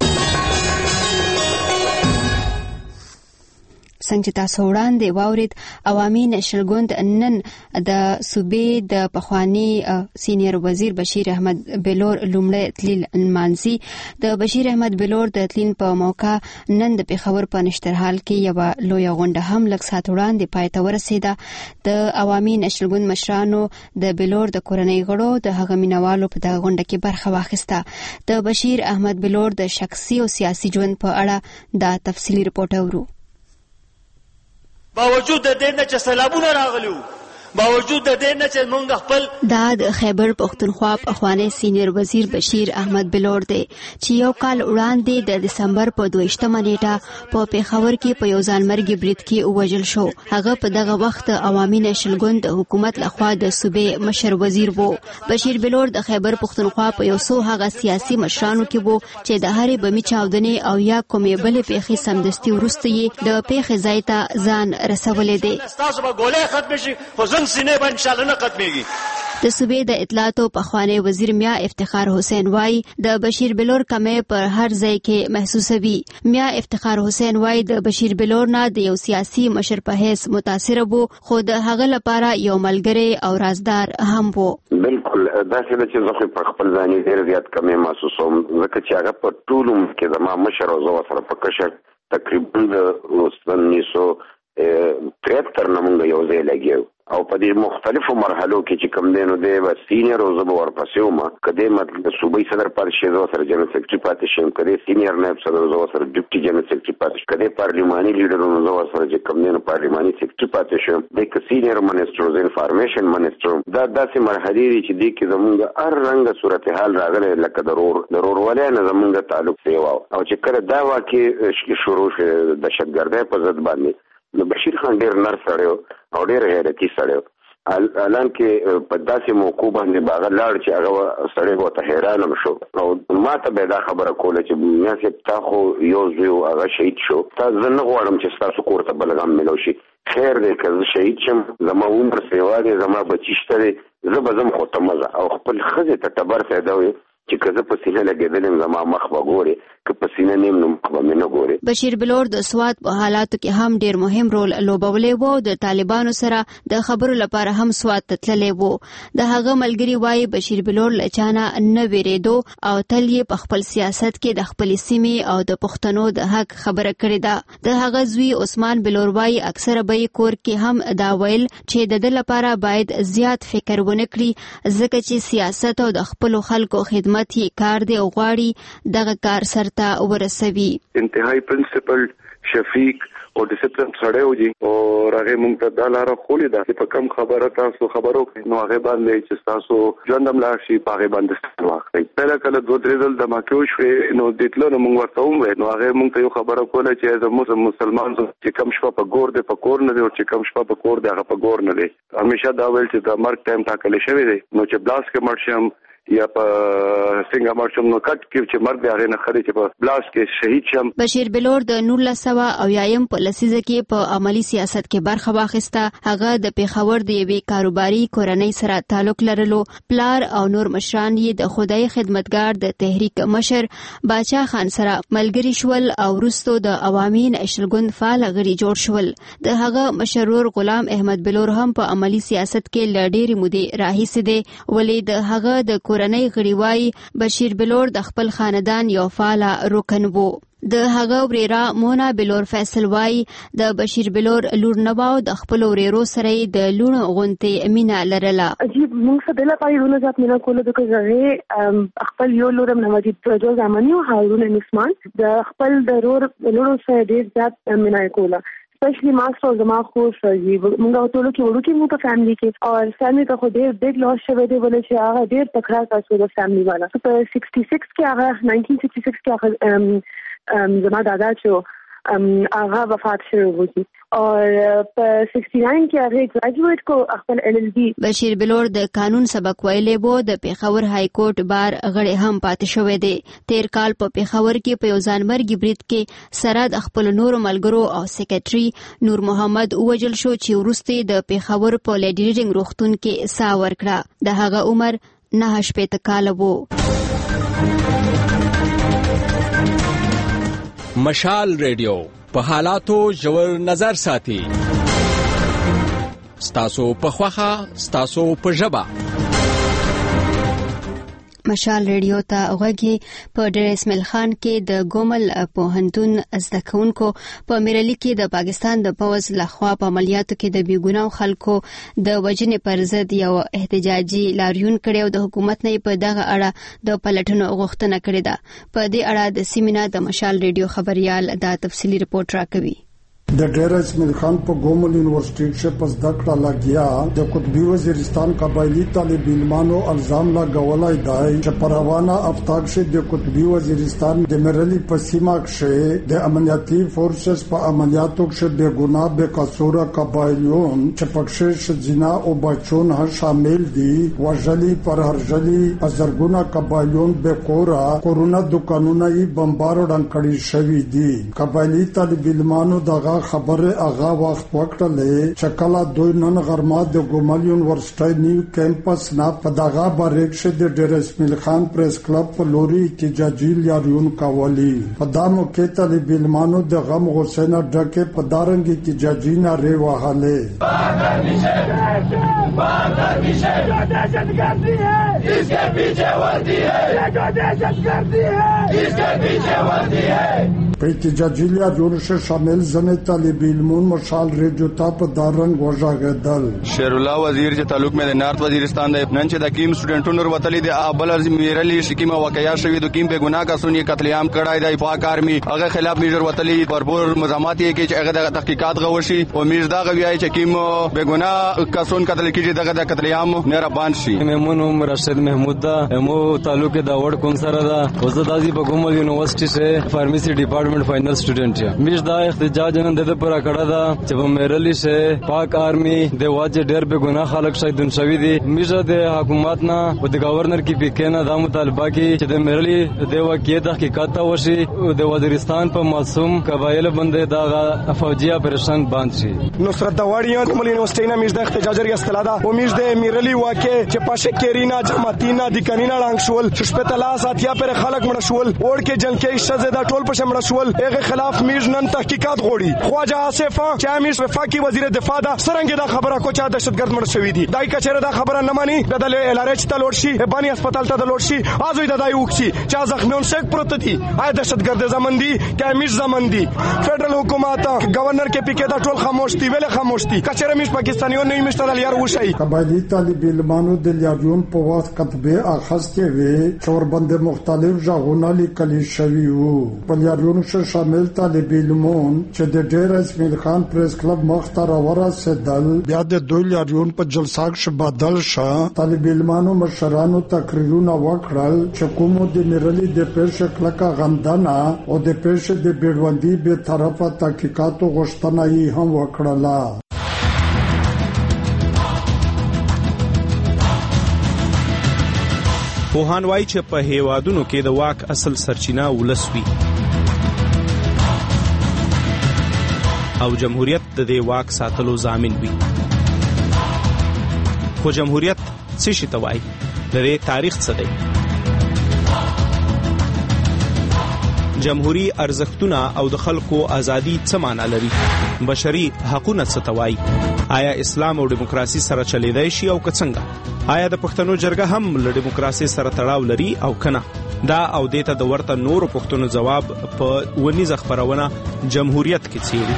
څنګه تاسو وړاندې واورید عوامي نېشنل ګوند نن د صوبې د پخوانی سینیئر وزیر بشیر احمد بلور لومړی تلیل المانزي د بشیر احمد بلور د تلین په موقع نن د پیښور په نشترحال کې یو لوی غونډه هم لږ ساعت وړاندې پای ته ورسېده. د عوامي نېشنل ګوند مشرانو د بلور د کورنۍ غړو د هغه مینوالو په دغه غونډه کې برخه واخیسته. د بشیر احمد بلور د شخصي او سیاسي ژوند په اړه دا تفصیلی رپورټ اورو. باوجود د دې نه چې سیلابونه راغلي باوجود د دې نه چې موږ خپل دا د خیبر پختونخوا پخوانی سینیئر وزیر بشیر احمد بلور دی چې یو کال وړاندې د دسمبر په دویشتمه نیټه په پیښور کې په یو ځانمرګي برید کې ووژل شو. هغه په دغه وخت عوامي نېشنل ګوند د حکومت لخوا د صوبې مشر وزیر وو. بشیر بلور د خیبر پختونخوا په یو څو هغه سیاسي مشرانو کې وو چې د هرې بمي چاودنې او یا کومې بلې پیښې سمدستي وروسته یې د پیښې ځای ته ځان رسولی دی. تاسو به ګولۍ ختم شي خو سینه باندې ان شاء الله نه ختميږي. د صوبې د اطلاعاتو پخوانی وزیر میا افتخار حسین وای د بشیر بلور کمې پر هر ځای کې محسوسوي. میا افتخار حسین وای د بشیر بلور نه د یو سیاسي مشر په حیث متاثر وو خو د هغه لپاره یو ملګری او رازدار هم وو. بالکل دا څه چې زه په خپل ځان ډیر زیات کمې محسوسوم ځکه چې هغه په ټول عمر کې زما مشر او زه سره په کشر تقریبا د انیس سو تریهتر نمونږ یو ځای لګیو او په دې مختلفو مرحلو کې چې کوم دینو دی و سینیئر او زه ورپسې وم کدی مطلب صوبې صدر پارشي زو سره جنرال سیکریټری پاتې شم کدی سینیئر نائب صدر زو سره ډیپټي جنرال سیکریټری پاتې کدی پارلیماني لیډر زو سره چې کوم دینو پارلیماني سیکریټری پاتې شم د سینیئر منسټر د انفارمیشن منسټر دا داسې مرحلې دي چې د کې زمونږ هر رنګ صورتحال راغلی لکه ضرور ضرور ولې نه زمونږ تعلق دی او چې کله دا واقع شروع شو د دهشتګردۍ په ضد باندې نو بشیر خان ډیر نر سړیو او ډیر غیرتي سړیو الان کې په داسې موقوف باندې باغ لاړ چې هغه سړی وته حیران شو او ما ته به دا خبره کوله چې میا چې تا خو یو ځو هغه شهید شو تا زه نه غواړم چې تاسو کور ته بلغم ملو شي خیر دې که زه شهید شم زما عمر سیوا دی زما بچی شته دی زه به زم خو ته مزه او خپل ښځې ته ټبر پیدا وي چې که زه په سینه لګېدلم زما مخ به ګوري که په سینه نیم نو مخ به مې نه ګوري. بشیر بلور د سوات په حالاتو کې هم ډیر مهم رول لوبولی و. د طالبانو سره د خبرو لپاره هم سوات ته تللی و. د هغه ملګري وایي بشیر بلور له چا نه نه ویرېدو او تل یې په خپل سیاست کې د خپلې سیمې او د پښتنو د حق خبره کړې ده. د هغه زوی عثمان بلور وایي اکثره به یې کور کې هم دا ویل چې د ده لپاره باید زیات فکر ونه کړي ځکه چې سیاست او د خپلو خلکو خدمت یې کار دی او غواړي دغه کار سرته ورسوي. انتهایی پرنسپل شفیق او ډیسپلین سره وږي او هغه مونږ ته د لار خولې ده چې په کم خبره تاسو خبرو نو هغه باندې چې تاسو ژوندم لا شي په هغه باندې واخلي. کله کله دوه درې ځل د ماکیو شوې نو د تلو نو مونږ ورته ومه نو هغه مونږ ته یو خبره کوله چې زموږ مسلمان چې کم شپه په ګور دی په کور نه دی او چې کم شپه په کور دی هغه په ګور نه دی. همیشه دا ویل چې د مرګ ټایم ټاکل شوی دی نو چې بلاس کې مرشم یا په څنګه مرشم نو کټ کې چې مرګ هغه نه خري چې په بلاس کې شهید شم. بشیر بلور د نولس سوه او یایم په لسیزه کې په عملی سیاست کې برخه واخیسته. هغه د پیښور د یوې کاروباري کورنۍ سره تعلق لرلو. پلار او نور مشران یې د خدای خدمتګار د تحریک مشر باچا خان سره ملګری شول او وروسته د عوامي نېشنل ګوند فعال غړي جوړ شول. د هغه مشرور غلام احمد بلور هم په عملی سیاست کې ل ډېرې مودې راهیسې دی ولې د هغه د کورنۍ غړي وایي بشیر بلور د خپل خاندان یو فعال رکن وو. د هغه وريره مونا بلور فیصل وای د بشیر بلور لور نواو د خپل وريرو سره د لونو غونټه مینا لرله. عجیب موږ څه دله پای لونه ځات مینا کوله د کزغه خپل یو لورم نماجی پروژو زماني او هارون عثمان د خپل د رور لورو سره ډیر ځات مینا کوله. Specially marks और जमा खो सर जी मुंगा टोलो की वड़ू की मुंगा फैमिली के और फैमिली का खुद देर बिग लॉस शवे दे बोले छे आगा देर तकरा का सो फैमिली वाला तो छियासठ के आगा नाइनटीन सिक्सटी सिक्स के आगा जमा दादा जो आगा वफात शुरू हुई और उनहत्तर के आगे ग्रेजुएट को अखिल एलएलबी बशीर बिलोर د قانون سبق ویلې بو د پیښور های کورټ بار غړي هم پاتې شوې دي. تیر کال په پیښور کې په یو ځانمرګي برید کې سراد خپل نور ملګرو او سیکریټري نور محمد وجل شو چې وروسته د پیښور په لیډریډینګ روغتون کې سا ورکړه. د هغه عمر نه شپږ کاله وو. مشال ریډیو په حالاتو ژور نظر ساتي. ستاسو په خوخه ستاسو په ژبه مشال ریډیو ته غوږی په ډېر اسماعیل خان کې د ګومل پوهنتون زده کوونکو په میرلی کې د پاکستان د پوز لخوا په عملیاتو کې د بیګناو خلکو د وجنې پر ضد یو احتجاجي لاریون کړي او د حکومت نه په دغه اړه د پلټنو غوښتنه کړې ده. په دې اړه د سیمینار د مشال ریډیو خبريال دا تفصیلی رپورت راکوي. د ډیر اسماعیل خان په ګومل یونیورسيټي کې پس دکړه لګیا د قطبی وزیرستان قبایلی طالب علمانو الزام لګولای دی چې پروانه افتاق شه د قطبی وزیرستان د مرلی په سیمه کې د امنیتي فورسز په عملیاتو کې به ګناه به قصور قبایلیون چې پکښې شجنا او بچون هم شامل دي وجلی پر هرجلی ازرګونه قبایلیون به کورا کورونا دکانونه یې بمبارډ کړي شوی دي. قبایلی طالب علمانو دغه خبره اغا وخت وکړلې چې کله دوی نن غرمه د ګومل یونیورسيټي نیو کیمپس نه په دغه باریک شه د ډیر اسماعیل خان پریس کلب په لوري احتجاجي لاریون کاولي. په دامو کې طالب علمانو د غم غصه نه ډکه په دارنګ احتجاجي ناره وهاله. इसके पीछे वर्दी है ये जो दहशतगर्दी है इसके पीछे वर्दी है. په احتجاجي لاریون شه شامل زنه طالب علمون مشال ریډیو ته په دارنګ وژاغدل. شیر الله وزیر چې تعلق مې د نارت وزیرستان د نن چې د کیم سټوډنټونو ورتلې د ابل میرلی شکیمه واقعیا شوی د کیم په ګناه کا سونی قتل عام کړای د افاق آرمی هغه خلاف میجر ورتلې پرپور مزامات یې کې چې هغه د تحقیقات غوښي او میرزا غویای چې کیم په ګناه کا سون قتل کیږي دغه د قتل عام نه را بان شي. میمون عمر رشید محمود دا مو تعلق د وړ کوم سره دا وزدازي په ګومل یونیورسيټي سے فارمیسی ډپارټمنٹ फाइनल स्टूडेंट है. मिश दा احتجاج نن دته پر کړه دا چې په میرلی سے پاک آرمی د واجه ډېر به ګناه خلک شهیدون شوی دي. میش د حکومت نه او د گورنر کی پیکنه دا مطالبه کی چې د میرلی د واقعي تحقیقات وشي او د وزیرستان په معصوم قبایل باندې دا فوجي اپریشن بند شي. نصرت دواړی کومل یونیورسيټي نه میش د احتجاج لري استلادا او میش د میرلی واقع چې پاشه کیرینا جماعتینا د کنینا لنګ شول شپته ساتیا پر خلک مړ شول اور کې جنگ کې شزه دا ټول په مړ شول. هغه خلاف میز نن تحقیقات غوړي. خواجه آصف چې امیر وفاقي وزیر دفاع دا سرنګ دا خبره کو چې دهشتګرد مړ شوی دي. دای کچره دا خبره نه مانی د الارچ ته لوړ شي بانی هسپتال ته لوړ شي ازوی د دای وکسي چې زخمیون شک پروت دي. آی دهشتګرد زمون دي کې امیر زمون دي. فدرال حکومت گورنر کې پی کې دا ټول خاموش دي ویل خاموش دي. کچره میش پاکستانیون نه مشترل یار وشي. قبایلی طالب علمانو د لیاریون په وخت کتبه اخسته وي چور بند مختلف ژغونه لیکل شوی وو. په لیاریون شه شامل طالب علمون چې د ډیر اسماعیل خان پریس کلب مختار ورسېدل بیا د دوی لاریون په جلسه کې بدل شو. طالب علمانو مشرانو تقریرونه وکړل چې کومو د میرلی د پیښې کلکه غندنه او د پیښې د بیړوندي به طرفه تحقیقاتو غوښتنه یې هم وکړه. پوهان وایي چې په هیوادونو کې د واک اصل سرچینه ولس وي او جمهوریت د دې واک ساتلو ضامن وي. خو جمهوریت څه شي ته وایي؟ د دې تاریخ څه دی؟ جمهوری ارزښتونه او د خلکو ازادي څه معنا لري؟ بشري حقوقونه څه ته وایي؟ آیا اسلام او دیموکراسي سره چلیدای شي او که څنګه؟ آیا د پښتنو جرګه هم له دیموکراسي سره تړاو لري او کنه؟ دا او دیته د ورته نورو پښتنو جواب په ونیزه خبرونه جمهوریت کې څیړي.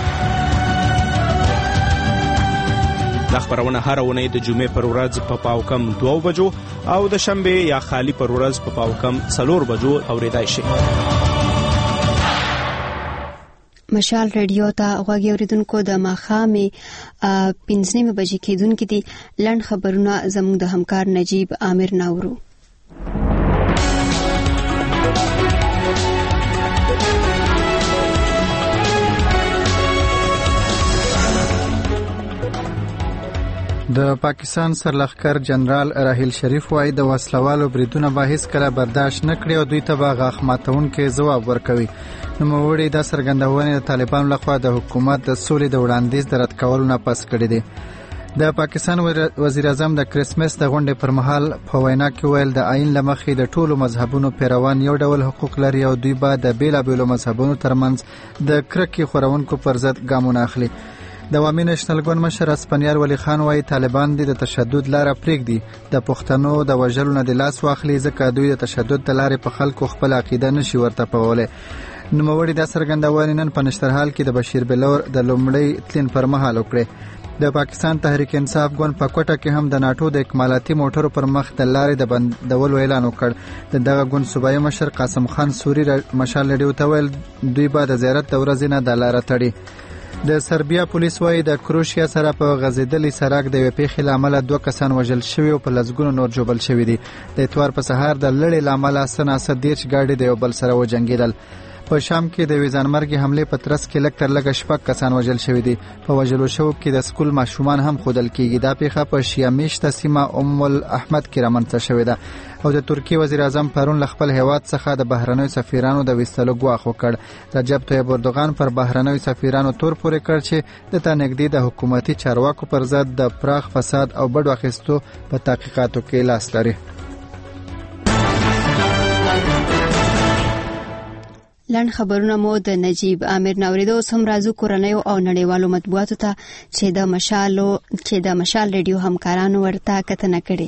دا خبرونه هر ونې د جمعې پر ورځ په پاو کم دوه بجو او د شنبه یا خالی پر ورځ په پاو کم څلور بجو اوریدای شي. مشال رادیو ته غوږی اوریدونکو د ماخامې پنځه نیمه بجې کېدونکې دي. لنډ خبرونه زموږ د همکار نجیب عامر ناورو. د پاکستان سرلښکر جنرال راحیل شریف وايي د وسلوالو بریدونه به هیڅ کله برداشت نه کړي او دوی ته به غاښ ماتونکي ځواب ورکوي. نوموړي دا څرګندونې د طالبانو لخوا د حکومت د سولې د وړاندیز د رد کولو نه پس کړي دي. د پاکستان وزیر اعظم د کرسمس د غونډې پر مهال په وینا کې ویل د آئین له مخې د ټولو مذهبونو پیروان یو ډول حقوق لري او دوی به د بیلابیلو مذهبونو ترمنځ د کرکې خورونکو پر ضد ګامونه اخلي. د عوامي نېشنل ګوند مشر اسپانیار ولی خان وايي طالبان د تشدد لاره پرېږدي، د پښتنو د وژلو نه د لاس واخلي ځکه دوی د تشدد د لارې په خلکو خپل عقیده نشي ورته پولی. نوموړي دا څرګندونې نن په نشترحال کې د بشیر بلور د لومړۍ تلین پر مهال وکړې. د پاکستان تحریک انصاف ګوند په کوټه کې هم د ناټو د اکمالاتي موټرو پر مخ د لارې د بندولو اعلان وکړ. د دغه ګوند صوبایي مشر قاسم خان سوري مشال رادیو ته ویل دوی به د زیارت د ورځې نه د لاره تړي. د سربیا پولیس وايي د کروشیا سره په غزیدلي سړک د یوې پیښې له امله دوه کسان وژل شوي او په لسګونو نور ژوبل شوي دي. د اتوار په سهار د لړۍ له امله څه ناڅه دېرش ګاډي د یو بل سره وجنګېدل. په شام کې د یوې ځانمرګي حملې په ترڅ کې لږ تر لږه شپږ کسان وژل شوي دي. په وژلو شوو کې د سکول ماشومان هم ښودل کېږي. دا پیښه په شیعه میشته سیمه ام الاحمد کې رامنځته شوې ده او د ترکیې وزیر اعظم پرون له خپل هیواد څخه د بهرنیو سفیرانو د ویستلو ګواښ وکړ. رجب طیب اردوغان پر بهرنیو سفیرانو تور پورې کړ چې د تا نږدې د حکومتي چارواکو پر ضد د پراخ فساد او بډو اخیستو په تحقیقاتو کې لاس لري. لنډ خبرونه مو د نجیب عامر ناوریدو. سم راځو کورنیو او نړیوالو مطبوعاتو ته چې د مشالو چې د مشال رادیو همکارانو ورته کتنه کړي.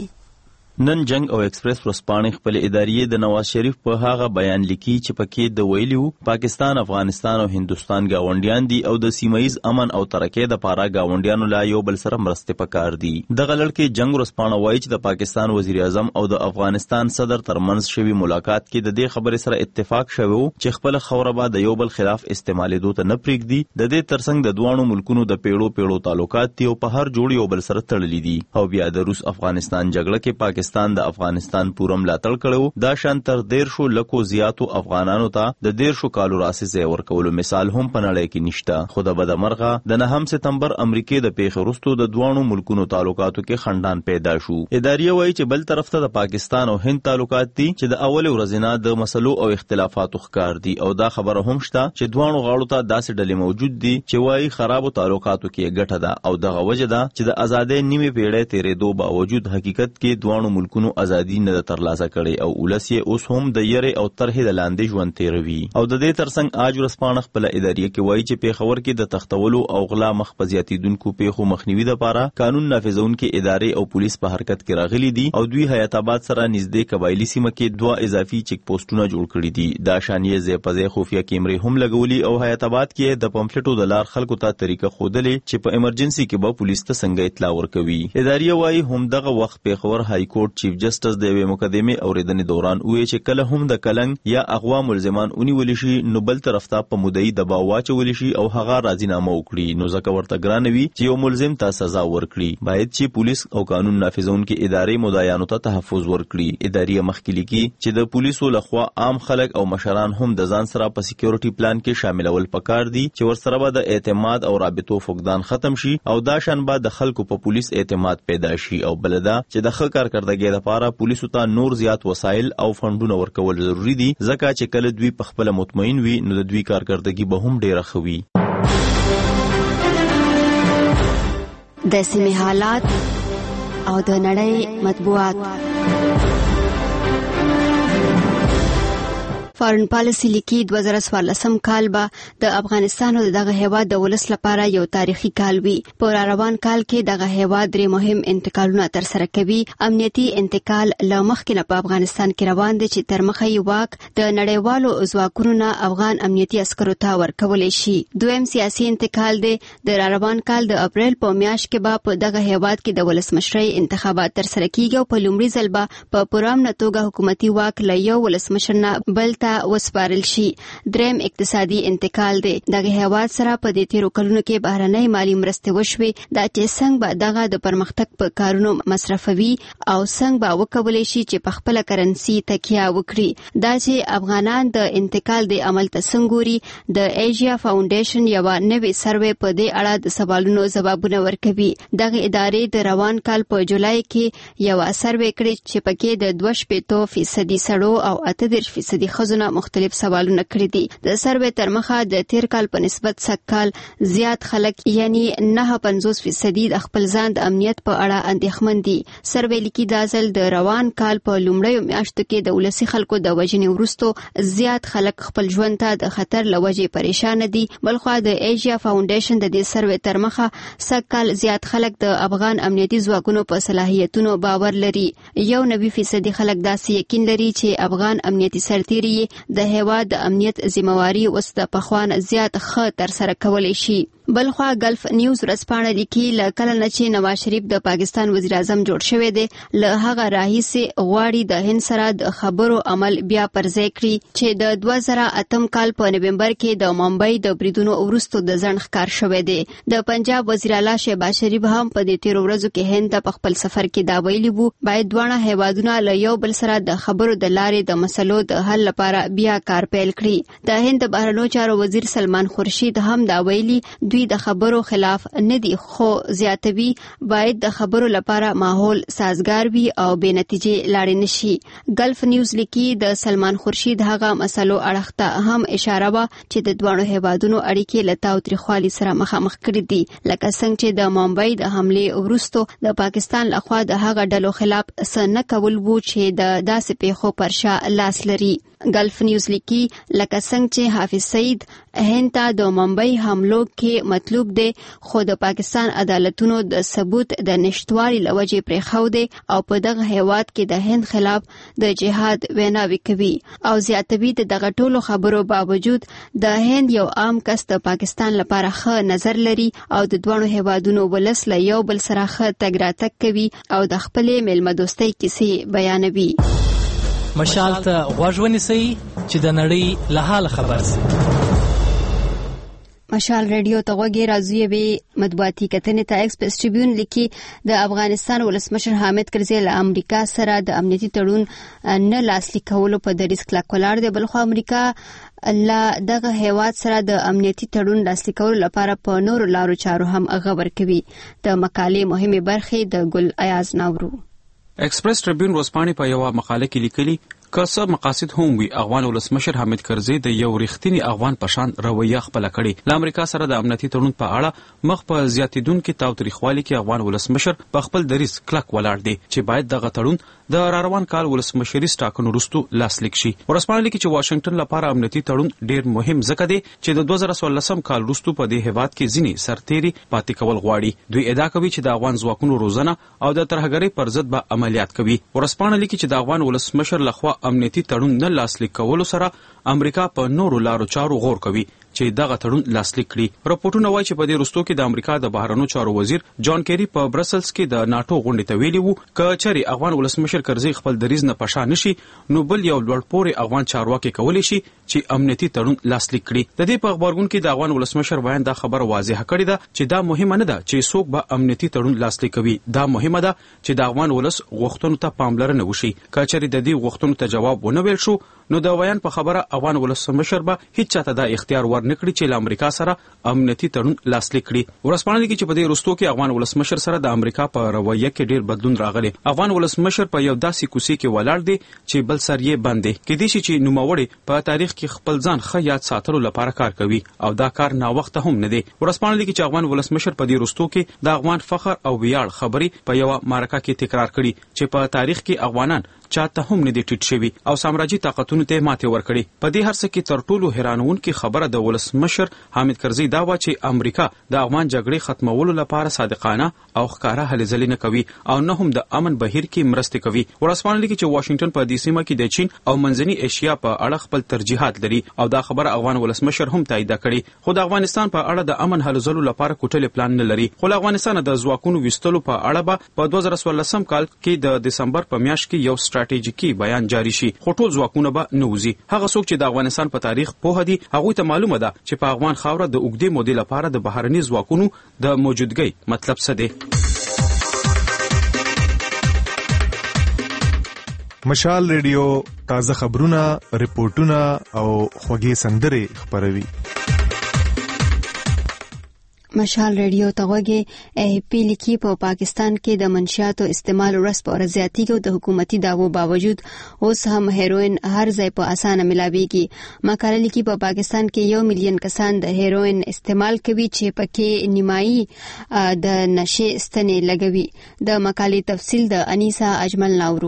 نن جنگ او ایکسپریس ورسپانې خپل ادارې د نواز شریف په هغه بیان لیکي چې پکې د ویلیو پاکستان، افغانستان او هندستان گاونډیان دي او د سیمایي امن او ترقۍ د پاره گاونډیانو لا یو بل سره مرسته پکار دي. دغه لړکې جنگ ورسپانه وایي چې د پاکستان وزیر اعظم او د افغانستان صدر ترمنځ شوی ملاقات کې د دې خبرې سره اتفاق شوی چې خپل خوره به د یو بل خلاف استعمالېدو ته نه پرېږدي. د دې ترڅنګ د دوانو ملکونو د پیړو پیړو تعلقات دي او په هر جوړ یو بل سره تړلي دي. او بیا د روس افغانستان جګړه کې پاکستان پاکستان د افغانستان پورم ملاتړ کړو. دا شان تر ډیر شو لکو زیاتو افغانانو ته د ډیر شو کالو راسي ورکولو مثال هم په نړۍ کې نشته. خو د بدمرغه د نهم سپتمبر امریکای د پیښې وروسته د دوانو ملکونو تعلقاتو کې خندان پیدا شو. ادارې وایي چې بل طرف ته د پاکستان او هند تعلقات دي چې د اول ورځې نه د مسلو او اختلافاتو ښکار دي او دا خبره هم شته چې دوانو غاړو ته داسې ډلې موجود دي چې وایي خرابو تعلقاتو کې ګټه ده او دغه وجه ده چې د ازادۍ نیمه پیړۍ تیرې دوه باوجود حقیقت کې دوانو ملکونو ازادي نه ترلاسه کړي او ولس یې اوس هم د یری او طرحې د لاندې ژوند تیروي. او د دې ترڅنګ آج ورسپانه خپل ادارې کې وایي چې پیښور کې د تختولو او غلا مخ په زیاتیدونکو پیښو مخنیوي لپاره قانون نافذونکو ادارې او پولیس په حرکت کې راغلي دي او دوی حیات آباد سره نږدې قبایلی سیمه کې دوه اضافي چیک پوسټونه جوړ کړي دي. دا شانې زې په ځای خفیه کیمرې هم لګولي او حیات آباد کې د پمفلټو د لار خلکو ته طریقه خودلې چې په ایمرجنسي کې به پولیس ته څنګه اطلاع ورکوي. ادارې وایي هم دغه وخت پیښور های کورټ چیف جسټس د یوې مقدمې اوریدنې دوران وایي چې کله هم د کلنګ یا اغوا ملزمان ونیول شي نو بل طرف ته په مدعي دباو واچول شي او هغه راضینامه وکړي نو ځکه ورته ګرانوي چې یو ملزم ته سزا ورکړي. باید چې پولیس او قانون نافذونکو ادارې مدعیانو ته تحفظ ورکړي. ادارې مخکې لیکي چې د پولیسو لخوا عام خلک او مشران هم د ځان سره په سکیورټي پلان کې شاملول پکار دي چې ورسره به د اعتماد او رابطو فقدان ختم شي او دا شان به د خلکو په پولیس اعتماد پیدا شي او بلدا چې د ښه کارکردګۍ لپاره پولیسو ته نور زیات وسایل او فندونه ورکول ضروری دي ځکه چې کله دوی په خپل مطمئن وي نو د دوی کارکردګي به هم ډیره ښه وي. د سیمې حالات او د نړۍ مطبوعات. فارن پالیسی لیکي دوه زره څوارلسم کال به د افغانستان او دغه هیواد د ولس لپاره یو تاریخي کال وي. په را روان کال کې دغه هیواد درې مهم انتقالونه تر سره کوي. امنیتي انتقال له مخکې نه په افغانستان کې روان دی چې تر مخه یې واک د نړیوالو ځواکونو نه افغان امنیتي عسکرو ته ورکولی شي. دویم سیاسي انتقال دی. د را روان کال د اپریل په میاشت کې به په دغه هیواد کې د ولسمشرۍ انتخابات تر سره کیږي او په لومړي ځل به په پرامنه توګه حکومتي واک له یو ولسمشر نه بل ته وسپارل شي. دریم اقتصادي انتقال دی. دغه هیواد سره په دې تیرو کلونو کې بهرنۍ مالی مرستې وشوې دا چې څنګه به دغه د پرمختګ په کارونو مصرفوي او څنګه به وکولای شي چې په خپل کرنسي تکیه وکړي. دا چې افغانان د انتقال د عمل ته څنګه د ایشیا فاونډیشن یو نوې سروې په دې اړه د سوالونو ځوابونه ورکوي. دغه ادارې د روان کال په جولای کې یو سروې کړې چې پکې د دوه شپېتو فیصدي سړو او اته دېرش فیصدي ښځو مختلف سوالونه کړي دي. د سروې تر مخه د تیر کال په نسبت سږ کال زیات خلک یعنی نه پنځوس فیصدي د خپل ځان د امنیت په اړه اندېښمن دي. سروې لیکي دا ځل د روان کال په لومړیو میاشتو کې د ولسي خلکو د وژنې وروسته زیات خلک خپل ژوند ته د خطر له وجې پریشان دي. بلخوا د ایشیا فاونډیشن د دې سروې تر مخه سږ کال زیات خلک د افغان امنیتي ځواکونو په صلاحیتونو باور لري. یو نوي فیصدي خلک داسې یقین لري چې افغان امنیتي سرتیري د هیواد د امنیت ذمہواري اوس د پخوان زیات ښه ترسره کولی شي. بلخوا گلف نیوز ورځپاڼه لیکي له کله نه چې نواز شریف د پاکستان وزیر اعظم جوړ شوی دی له هغه راهیسې غواړي د هند سره د خبرو عمل بیا پرځای کړي چې د دوه زره اتم کال په نومبر کې د ممبئی د بریدونو وروسته د ځنډ ښکار شوی دی. د پنجاب وزیر اعلی شهباز شریف هم په دې تیرو ورځو کې هند ته په خپل سفر کې دا ویلي وو باید دواړه هیوادونه له یو بل سره د خبرو د لارې د مسلو د حل لپاره بیا کار پیل کړي. د هند بهرنیو چارو وزیر سلمان خورشید هم دا ویلي دوی د خبرو خلاف نه دي خو زیاتوي باید د خبرو لپاره ماحول سازگار وي او بې نتیجې لاړې نشي. گلف نیوز لیکي د سلمان خورشید هغه مسلو اړخ ته هم اشاره وه چې د دواړو هیوادونو اړیکې له تاوتریخوالي سره مخامخ کړي دي لکه څنګه چې د ممبئی د حملې وروسته د پاکستان لخوا د هغه ډلو خلاف څه نه کول وو چې د داسې پیښو پر شا لاس لري. گلف نیوز لیکي لکه څنګه چې حافظ سعید هند ته د ممبئی حملو کې مطلوب دی خو د پاکستان عدالتونو د ثبوت د نشټوالي له وجې پرېښودی او په دغه هیواد کې د هند خلاف د جهاد ویناوې کوي او زیاتوي د دغه ټولو خبرو باوجود د هند یو عام کس د پاکستان لپاره ښه نظر لري او د دواړو هیوادونو ولس له یو بل سره ښه تګ راتګ کوي او د خپلې میلمه دوستۍ کیسې بیانوي. مشال ته غوږ ونیسئ چې د نړۍ له حاله خبر شئ. مشال ریډیو ته غوږی راځي به مطبوعاتي کتنې ته ایکسپریس ټریبیون لیکي د افغانستان ولسمشر حامد کرزي له امریکا سره د امنیتي تړون نه لاسلیک کولو په دریځ کلک ولاړ دی. بلخو امریکا له دغه هیواد سره د امنیتي تړون لاسلیک کولو لپاره په نورو لارو چارو هم غبر کوي. د مقالې مهمه برخې د ګل ایاز ناورو. ایکسپریس ټریبیون ورځپاڼې په یوه مقاله کې لیکلي که څه مقاصد هم وي افغان ولسمشر حامد کرزي د یو رښتینی افغان په شان رویه خپله کړې. له امریکا سره د امنیتي تړون په اړه مخ په زیاتېدونکي تاوتریخوالي کې افغان ولسمشر په خپل دریځ کلک ولاړ دی چې باید دغه تړون د راروان کال ولسمشریز ټاکنو وروسته لاسلیک شي. ورځپاڼه لیکي چې واشنګټن لپاره امنیتي تړون ډیر مهم ځکه دی چې د دوه زره څوارلسم کال وروسته په دې هیواد کې ځینې سرتیري پاتې کول غواړي. دوی ادعا کوي چې د افغان ځواکونو روزنه او د ترهګرۍ پر ضد به عملیات کوي. ورځپاڼه لیکي چې د افغان ولسمشر لخوا امنیتي تړون نه لاسلیک کولو سره امریکا په نورو لارو چارو غور کوي چې دغه تړون لاسلیک کړي. راپورټونه وایي چې په دې وروستو کې د امریکا د بهرنیو چارو وزیر جان کیری په برسلز کې د ناتو غونډې ته ویلي وو که چېرې افغان ولسمشر کرزي خپل دریځ نه په شا نشي نو بل یو لوړپوړی افغان چارواکي کولی شي چې امنیتي تړون لاسلیک کړي. د دې په خبرګون کې د افغان ولسمشر بیان دا خبره واضحه کړې ده چې دا مهمه نه ده چې څوک به امنیتي تړون لاسلیک کوي. دا مهمه ده چې د افغان ولس غوښتنو ته پاملرنه وشي. که چېرې د دې غوښتنو ته جواب ونه ویل شو نو د ویان په خبره افغان ولسمشر به هیڅ چاته دا اختیار ورنکړي چې له امریکا سره امنیتي تړون لاسلیک کړي. ورځپاڼه لیکي چې په دې وروستو کې افغان ولسمشر سره د امریکا په رویه کې ډیر بدلون راغلی. افغان ولسمشر په یو داسې کوڅې کې ولاړ دی چې بل سر یې بند دی. کېدای شي چې نوموړی په تاریخ کې خپل ځان ښه یاد ساتلو لپاره کار کوي او دا کار ناوخته هم نه دی. ورځپاڼه لیکي چې افغان ولسمشر په دې وروستو کې د افغان فخر او ویاړ خبرې په یوه مرکه کې تکرار کړي چې په تاریخ کې افغانان چاته هم نه دي ټیټ شوي او سامراجي طاقتونو ته ماتې ورکړي. په دې هر څه کې تر ټولو حیرانوونکې خبره د ولسمشر حامد کرزي دا وه چې امریکا د افغان جګړې ختمولو لپاره صادقانه او ښکاره هلې ځلې نه کوي او نه هم د امن بهیر کې مرستې کوي. ورځپاڼه لیکي چې واشنګټن په دې سیمه کې د چین او منځني ایشیا په اړه خپل ترجیحات لري او دا خبره افغان ولسمشر هم تایید کړي. خو د افغانستان په اړه د امن هلې ځلو لپاره کوټلې پلان نه لري. خو له افغانستان د ځواکونو ویستلو په اړه به په دوه زره څوارلسم کال کې د دسمبر په میاشت کې یو ستراتیژیکي بیان جاری شي خو ټول ځواکونه به نه وځي. هغه څوک چې د افغانستان په تاریخ پوه دي هغوی ته معلومه ده چې په افغان خاوره د اوږدې مودې لپاره د بهرني ځواکونو د موجودګۍ مطلب څه دی. مشال ریډیو تازه خبرونه، ریپورتونه او خوږې سندرې خپروي. مشال ریډیو ته غوږی ای پی لیکي په پاکستان کې د منشیاتو استعمال ورځ په ورځ زیاتېږي او د حکومتي دعوو باوجود اوس هم هیروین هر ځای په اسانه ملاويږي. مقاله لیکي په پاکستان کې یو میلیون کسان د هیروین استعمال کوي چې پکې نیمایي د نشې ستنې لګوي. د مقالې تفصیل د انیسا اجمل ناورو.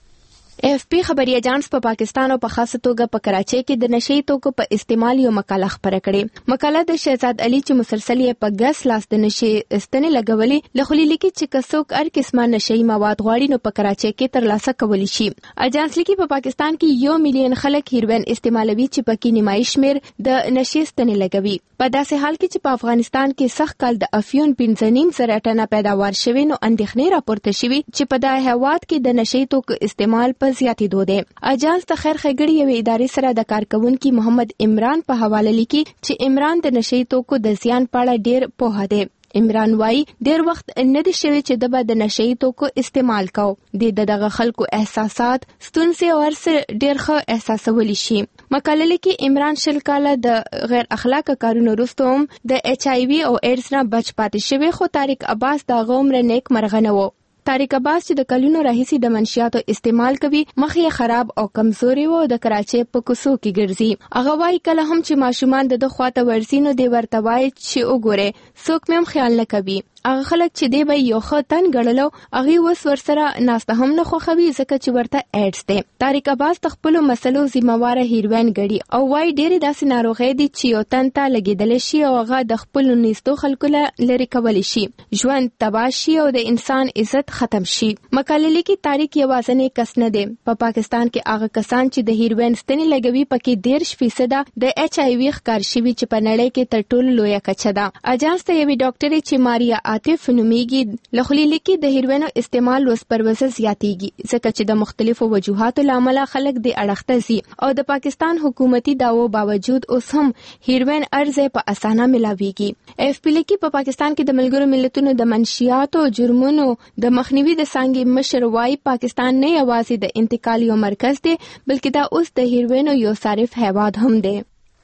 اف پی خبري اجانس په پاکستان او په خاصه توګه په کراچۍ کې د نشئی توکو په استعمال یو مقاله خبره کړې. مقاله د شهزاد علي چې مسلسل یې په ګس لاس د نشئی استنې لګولې لخوا لیکي چې کڅوک هر قسمه نشئی مواد غواړي نو په کراچۍ کې ترلاسه کولی شي. اجانس لیکي په پاکستان کې یو میلیون خلک هیروین استعمالوي چې پکې نیمایي شمیر د نشئی استنې لګوي. په داسې حال کې چې په افغانستان کې سخت کال د افیون پنځه نیم زره ټنه پیداوار شوی نو اندېښنې راپورته شوي چې په دغه هیواد کې د نشئی توکو استعمال په زیاتېدو دی. اجانس د خیر ښېګړې یوې ادارې سره د کارکونکي محمد عمران په حواله لیکي چې عمران د نشئی توکو د زیان په اړه ډېر پوهه دی. عمران وايي ډېر وخت نه دی شوی چې د به د نشئی توکو استعمال کو د دغه خلکو احساسات ستونزې او هر څه ډېر ښه احساسولی شي. مقاله لیکي عمران شل کاله د غیر اخلاقه کارونو وروسته هم د ایچ آی وي او ایډز نه بچ پاتې شوی خو طارق عباس د هغه عمر نیک مرغه نه و. طارق عباس چې د کلونو راهیسې د منشیاتو استعمال کوي مخ یې خراب او کمزوري و د کراچۍ په کوڅو کې ګرځي. هغه وايي کله هم چې ماشومان د خواته ورځي نو دی ورته وایي چې وګوره څوک مې هم خیال نه کوي. هغه خلک چې دی به یو ښه تن ګڼلو هغې اوس ورسره ناسته هم نه خوښوي ځکه چې ورته ایډز دی. طارق عباس د خپلو مسلو ذمهواره هیروین ګڼي او وایي ډېرې داسې ناروغۍ دي چې یو تن ته لګېدلی شي او هغه د خپلو نیستو خلکو له لرې کولی شي، ژوند تباه شي او د انسان عزت ختم شي. مقاله لیکي طارق یوازینی کس نه دی. په پاکستان کې هغه کسان چې د هیروین ستنې لګوي پکې دېرش فیصده د ایچ آی وي ښکار شوي چې په نړۍ کې تر ټولو لویه کچه ده. اجانس ته یوې ډاکټرې چې ماریا عاطف نومیږي لخوا لیکي د هیروینو استعمال ورځ پر ورځ زیاتېږي ځکه چې د مختلفو وجوهاتو له امله خلک د اړخته ځي او د پاکستان حکومتي دعوو باوجود اوس هم هیروین هر ځای په اسانه ملاویږي. اف پی لیکي په پاکستان کې د ملګرو ملتونو د منشیاتو جرمونو د مخنیوي د څانګې مشر وايي پاکستان نه یوازې د انتقال یو مرکز دی بلکې دا اوس د هیروینو یو صارف هیواد هم دی.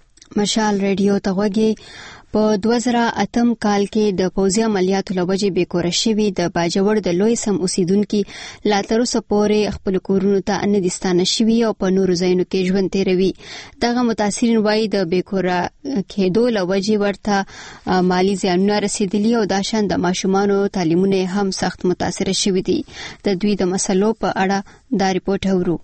مشال ریډیو ته غوږی. په دوه زره اتم کال کې د پوځي عملیاتو له وجې بېکوره شوي د باجوړ د لوی سم اوسیدونکي لا تر اوسه پورې خپل کورونو ته نه دي ستانه شوي او په نورو ځایونو کې ژوند تېروي. دغه متاثرین وایي د بېکوره کېدو له وجې ورته مالي زیانونه رسېدلي او دا شان د ماشومانو تعلیمونه هم سخت متاثره شوي دي. د دوی د مسلو په اړه دا ریپورټ اورو.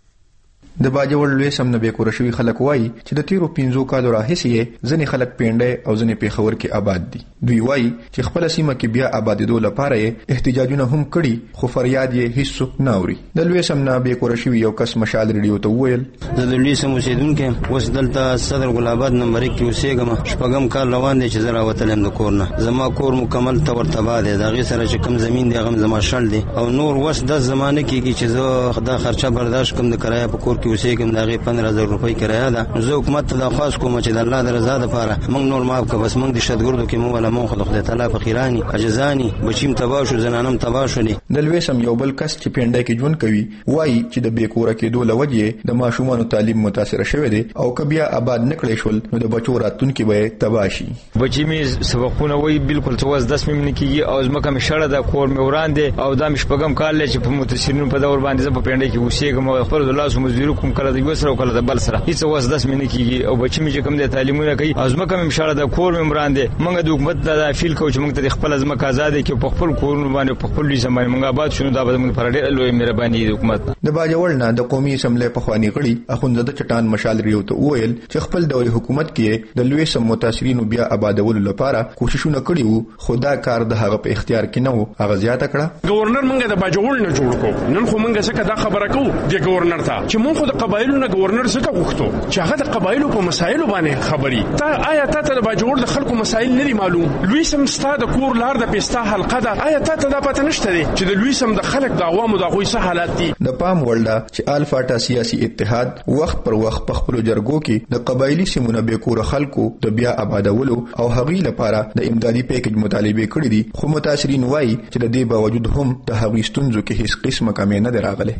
د باجوړ لوی سم نه بېکوره شوي خلک وایي چې د تیرو پنځو کالو راهیسې ځینې خلک پینډۍ او ځینې پېښور کې آباد دي. دوی وایي چې خپله سیمه کې بیا آبادېدو لپاره یې احتجاجونه هم کړي خو فریاد یې هیڅوک نه اوري. د لوی سم نه بېکوره شوي یو کس مشال ریډیو ته وویل زه د لوی سم اوسېدونکی یم. اوس دلته صدر ګل آباد نمبر یک کې اوسېږم. شپږم کال روان دی چې زه راوتلی یم د کور نه. زما کور مکمل تور تباه دی. د هغې سره چې کوم زمین دی هغه هم زما شل دی او نور وس دس زمانه کېږي چې زه دا خرچه برداشت کوم. د کرایه په کور کې اوسېږم. د هغې پندره زره روپۍ کرایه ده. زه حکومت ته درخواست کوم چې د الله د رضا دپاره موږ نور معاف کړه. بس موږ دهشتګردو کې مو ولا موږ خو د خدای تعالی فقیران عاجزان بچیم تباه شو، زنانم تباه شولې. د لوی سم یو بل کس چې پینډۍ کې ژوند کوي وایي چې د بېکوره کېدو له وجې د ماشومانو تعلیم متاثره شوی دی او که بیا آباد نه کړی شول نو د بچو راتلونکي به یې تباه شي. بچي مې سبقونه وایي بلکل څه اوس دس مې نه کېږي او ځمکه مې شړه ده، کور مې وران دی او دا مې شپږم کال دی چې په متاثرینو په دور باندې زه په پینډۍ کې اوسېږم او خپل د لاسو مزدوري کوم، کله د یو سره او کله د بل سره. هیڅ اوس دس مې نه کېږي او بچي مې چې کوم دی تعلیمونه کوي او ځمکه مې شړه ده، کور مې وران دی. موږ د حکومت دا فیل کوو چې موږ ته خپل ځمکه آزاد کړي په خپل کورونو باندې په خپل لوی سم باندې موږ آباد شو. دا به موږ پر ډېر لوی مهرباني د حکومت. د باجوړ نه د قومي اسمبلی پخوانی غړي اخوندزاده چټان مشال ریډیو ته وویل چې خپل ډول حکومت کې د لوی سم متاثرینو بیا آبادولو لپاره کوششونه کړي وو خو دا کار د هغه په اختیار کې نه وو. هغه زیاته کړه گورنر موږ د باجوړ نه جوړ کو. نن خو موږ څه دا خبره کوو د گورنر ته چې موږ خو د قبایلو نه گورنر څخه غوښتو چې هغه د قبایلو په مسایلو باندې خبري. تا آیا تا ته د باجوړ د خلکو مسایل نه دي معلوم؟ لوی سم ستا د کور لار د پستا حلقه ده، آیا تا ته دا پته نشته دی چې د لوی سم د خلک د عوامو د غوي څه حالات دي؟ د پام وړ چې الفاټا سیاسي اتحاد وخت پر وخت په خپل جرګو کې د قبایلی سیمونو به کور خلکو د بیا آبادولو او هغوی لپاره د امدادي پیکیج مطالبه کړې دي، خو متاثرین وایي چې د دې باوجود هم د هغوی ستونزو کې هیڅ قسمه کمی نه دی راغلی.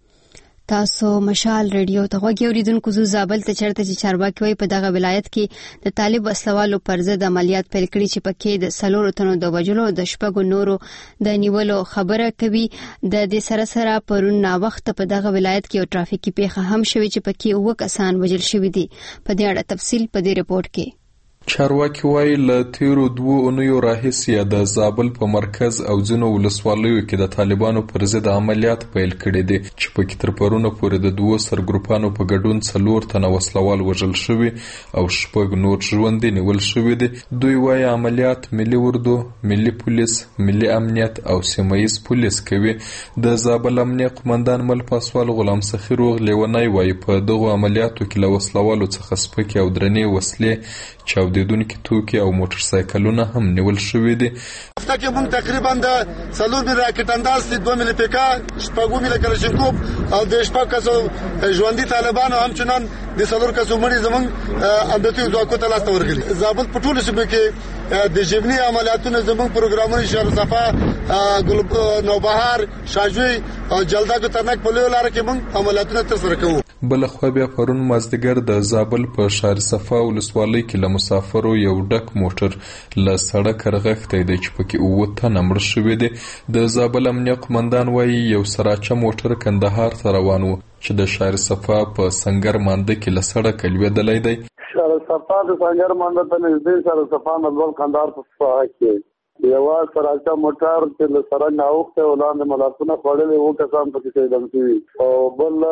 تاسو مشال ریډیو ته غوږی اوریدونکو، زو زابل ته چرته چې چارواکي وي په دغه ولایت کې د طالب وسلوالو پر ضد عملیات پیل کړي چې پکې د سلورو تنو د وجلو د شپږو نورو د نیولو خبره کوي. د دې سره سره پرون نا وخت په دغه ولایت کې یو ټرافیکي پیښه هم شوې چې پکې اوه کسان وژل شوي دي. په دې اړه تفصیل په دې رپورت کې. چارواکي وایي له تیرو دوو اونیو راهیسې د زابل په مرکز او ځینو ولسوالیو کې د طالبانو پر ضد عملیات پیل کړي دي چې پکې تر پرونه پورې د دوو سرګروپانو په ګډون څلور تنه وسلوال وژل شوي او شپږ نور ژوندي نیول شوي دي. دوی وایي عملیات ملي اردو، ملي پولیس، ملي امنیت او سیمه‌ییز پولیس کوي. د زابل امنیه قومندان مل پاسوال غلام سخي روغ لیونی وایي په دغو عملیاتو کې له وسلوالو څخه سپکې او درنې وسلې، چاودیدونکي توکي او موټر سایکلونه هم نیول شوي دي. هفته کې موږ تقریبا د څلور ملي راکټ انداز دي، دوه ملي پیکا، شپږ ملي کلاشینکوف او د شپږ کسو ژوندي طالبانو همچنان د څلور کسو مړي زموږ امنیتي ځواکونو ته لاس ورغلي. زابل په ټولو سیمو کې د ژبني عملیاتونو زموږ پروګرامونه شهرصفا، نوبهار، شاجوی او جلداګو ترنک په لوی لار کې موږ عملیاتونه ترسره کوو. بل خو بیا پرون مازدیګر د زابل په شهرصفا ولسوالۍ کې له مسافرو یو ډک موټر له سړک رغښتی دی چې پکې اووه تنه مړه شوي دي. د زابل امنیه قومندان وایي یو سراچه موټر کندهار ته روان و چې د شهرصفا په سنگر مانده کې له سړکه لوېدلی دی. شهرصفا د سنگر مانده ته نږدې شهرصفا نه لوړ کندهار په ساحه کې یو سراچه موټر چې له سړک نه اوښتی او لاندې ملاسونه خوړلي اووه کسان پکې شهیدان شوي. او بل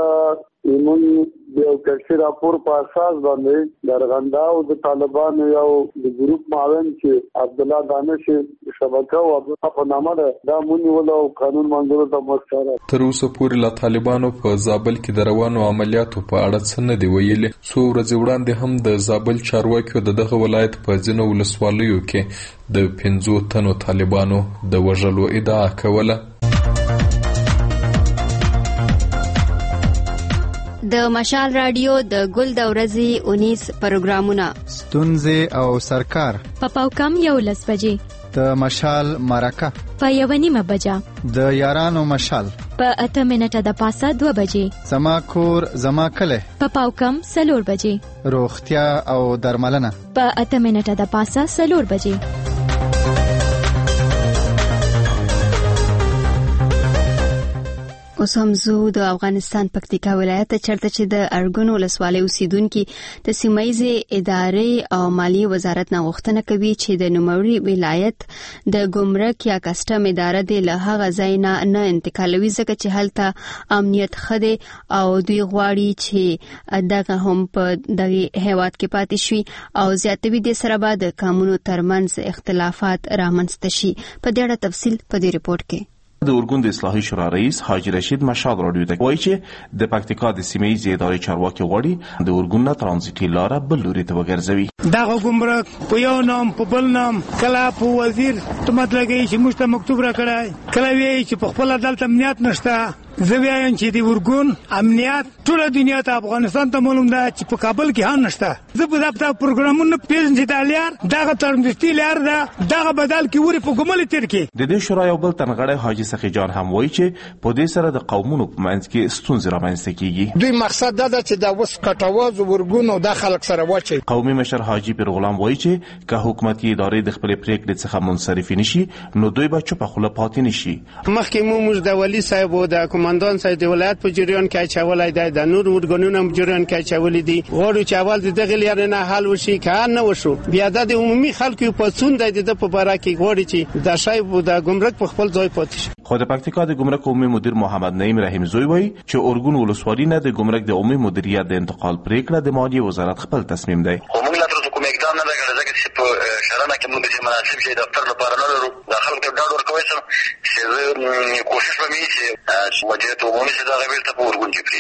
موږ د یو کشفي راپور په اساس باندې د ارغنداو د طالبانو یو د ګروپ معاون چې عبدالله دانش شبکه او عبدالله په نامه ده، دا مونږ ولو قانون منځلو ته مشوره. تر اوسه پورې له طالبانو په زابل کې د روانو عملیاتو په اړه څه نه دی ویلي. څو ورځې وړاندې هم د زابل چارواکیو د دغه ولایت په ځینو ولسوالیو کې د پنځو تنو طالبانو د وژلو ادعا کوله. د مشال رادیو د ګل د ورځې اونیس پروګرامونه ستونزې او سرکار په پاوکم یو لس بجې، د مشال مرکه په یو نیمه بجه، د یارانو مشال په اته منټه د پاسه دوه بجې، زما کور زما کله په پاوکم سلور بجې، روغتیا او درملنه په اته منټه د پاسه سلور بجې. اوس هم زه د افغانستان پکتیکا ولایت چرته چې د ارګون ولسوالۍ اوسیدونکو د سیمایي ادارې او مالی وزارت نه غوښتنه کوي چې د نوموړي ولایت د ګمرک یا کسټم اداره د له هغه ځای نه نه انتقالوي ځکه چې هلته امنیت خده او دوی غواړي چې دغه هم په دغه هیواد کې پاتې شي او زیاتوي د سره بعد قانونو ترمنځ اختلافات رامنځته شي. په دې اړه تفصیل په دې رپورت کې. د اورګون د اصلاحي شورا رئیس حاجی رشید مشال راډیو ته وایي چې د پکتیکا د سیمې ادارې چارواکي غواړي د اورګون نه ترانزیتي لار بل لوري ته وګرځوي. دغه ګمرک په یو نام په بل نام کله په وزیر ته مطلب یې چې موږ ته مکتوب راکړای، کله وی چې په خپل عدالت امنیت نشته. زه وایم چې د اورګون امنیت ټول دنیا ته افغانستان ته معلوم ده چې په کابل کې هم نشته. زه په دغه پروګرامونو پیژنم چې د لیار دغه ترانزیتي لار ده دغه بدل کې وری په ګمل تیر کې. د دې شورا یو بل تنغړی حاجی سخی جان هم وایي چې په دې سره د قومونو په منځ کې ستونزې رامنځته کیږي. دوی مقصد دا ده چې د وس کټواز ورګون او د خلک سره واچي. قومي مشر حاجی پیر غلام وایي چې که حکومتي ادارې د خپل پریکړې څخه منصرف نشي نو دوی به چوپ خوله پاتې نشي. مخکې مو د ولی صاحب او د کمانډان صاحب د ولایت په جریان کې چولای دی، د نور ورګونونو په جریان کې چولې دي. غواړو چې اول دغه لار نه حل وشي، کار نه وشو بیا د عمومي خلکو په څون د دې په باره کې غواړي چې د شایب د ګمرک په خپل ځای پاتې شي. خو د پکتیکا د ګمرک عمومي مدیر محمد نعیم رحیم زوی وایي چې اورګون ولسوالۍ نه د ګمرک د عمومي مدیریت د انتقال پریکړه د مالیې وزارت خپل تصمیم دی. موږ لا تر اوسه کوم اقدام نه دی کړی ځکه چې په شرانه کې موږ د مناسب شي دفتر لپاره نه لرو. د خلکو ته ډاډ ورکوي چې زه کوشش وکړم چې مدیریت عمومي چې دا غوښتل په اورګون کې پری ان شاء الله.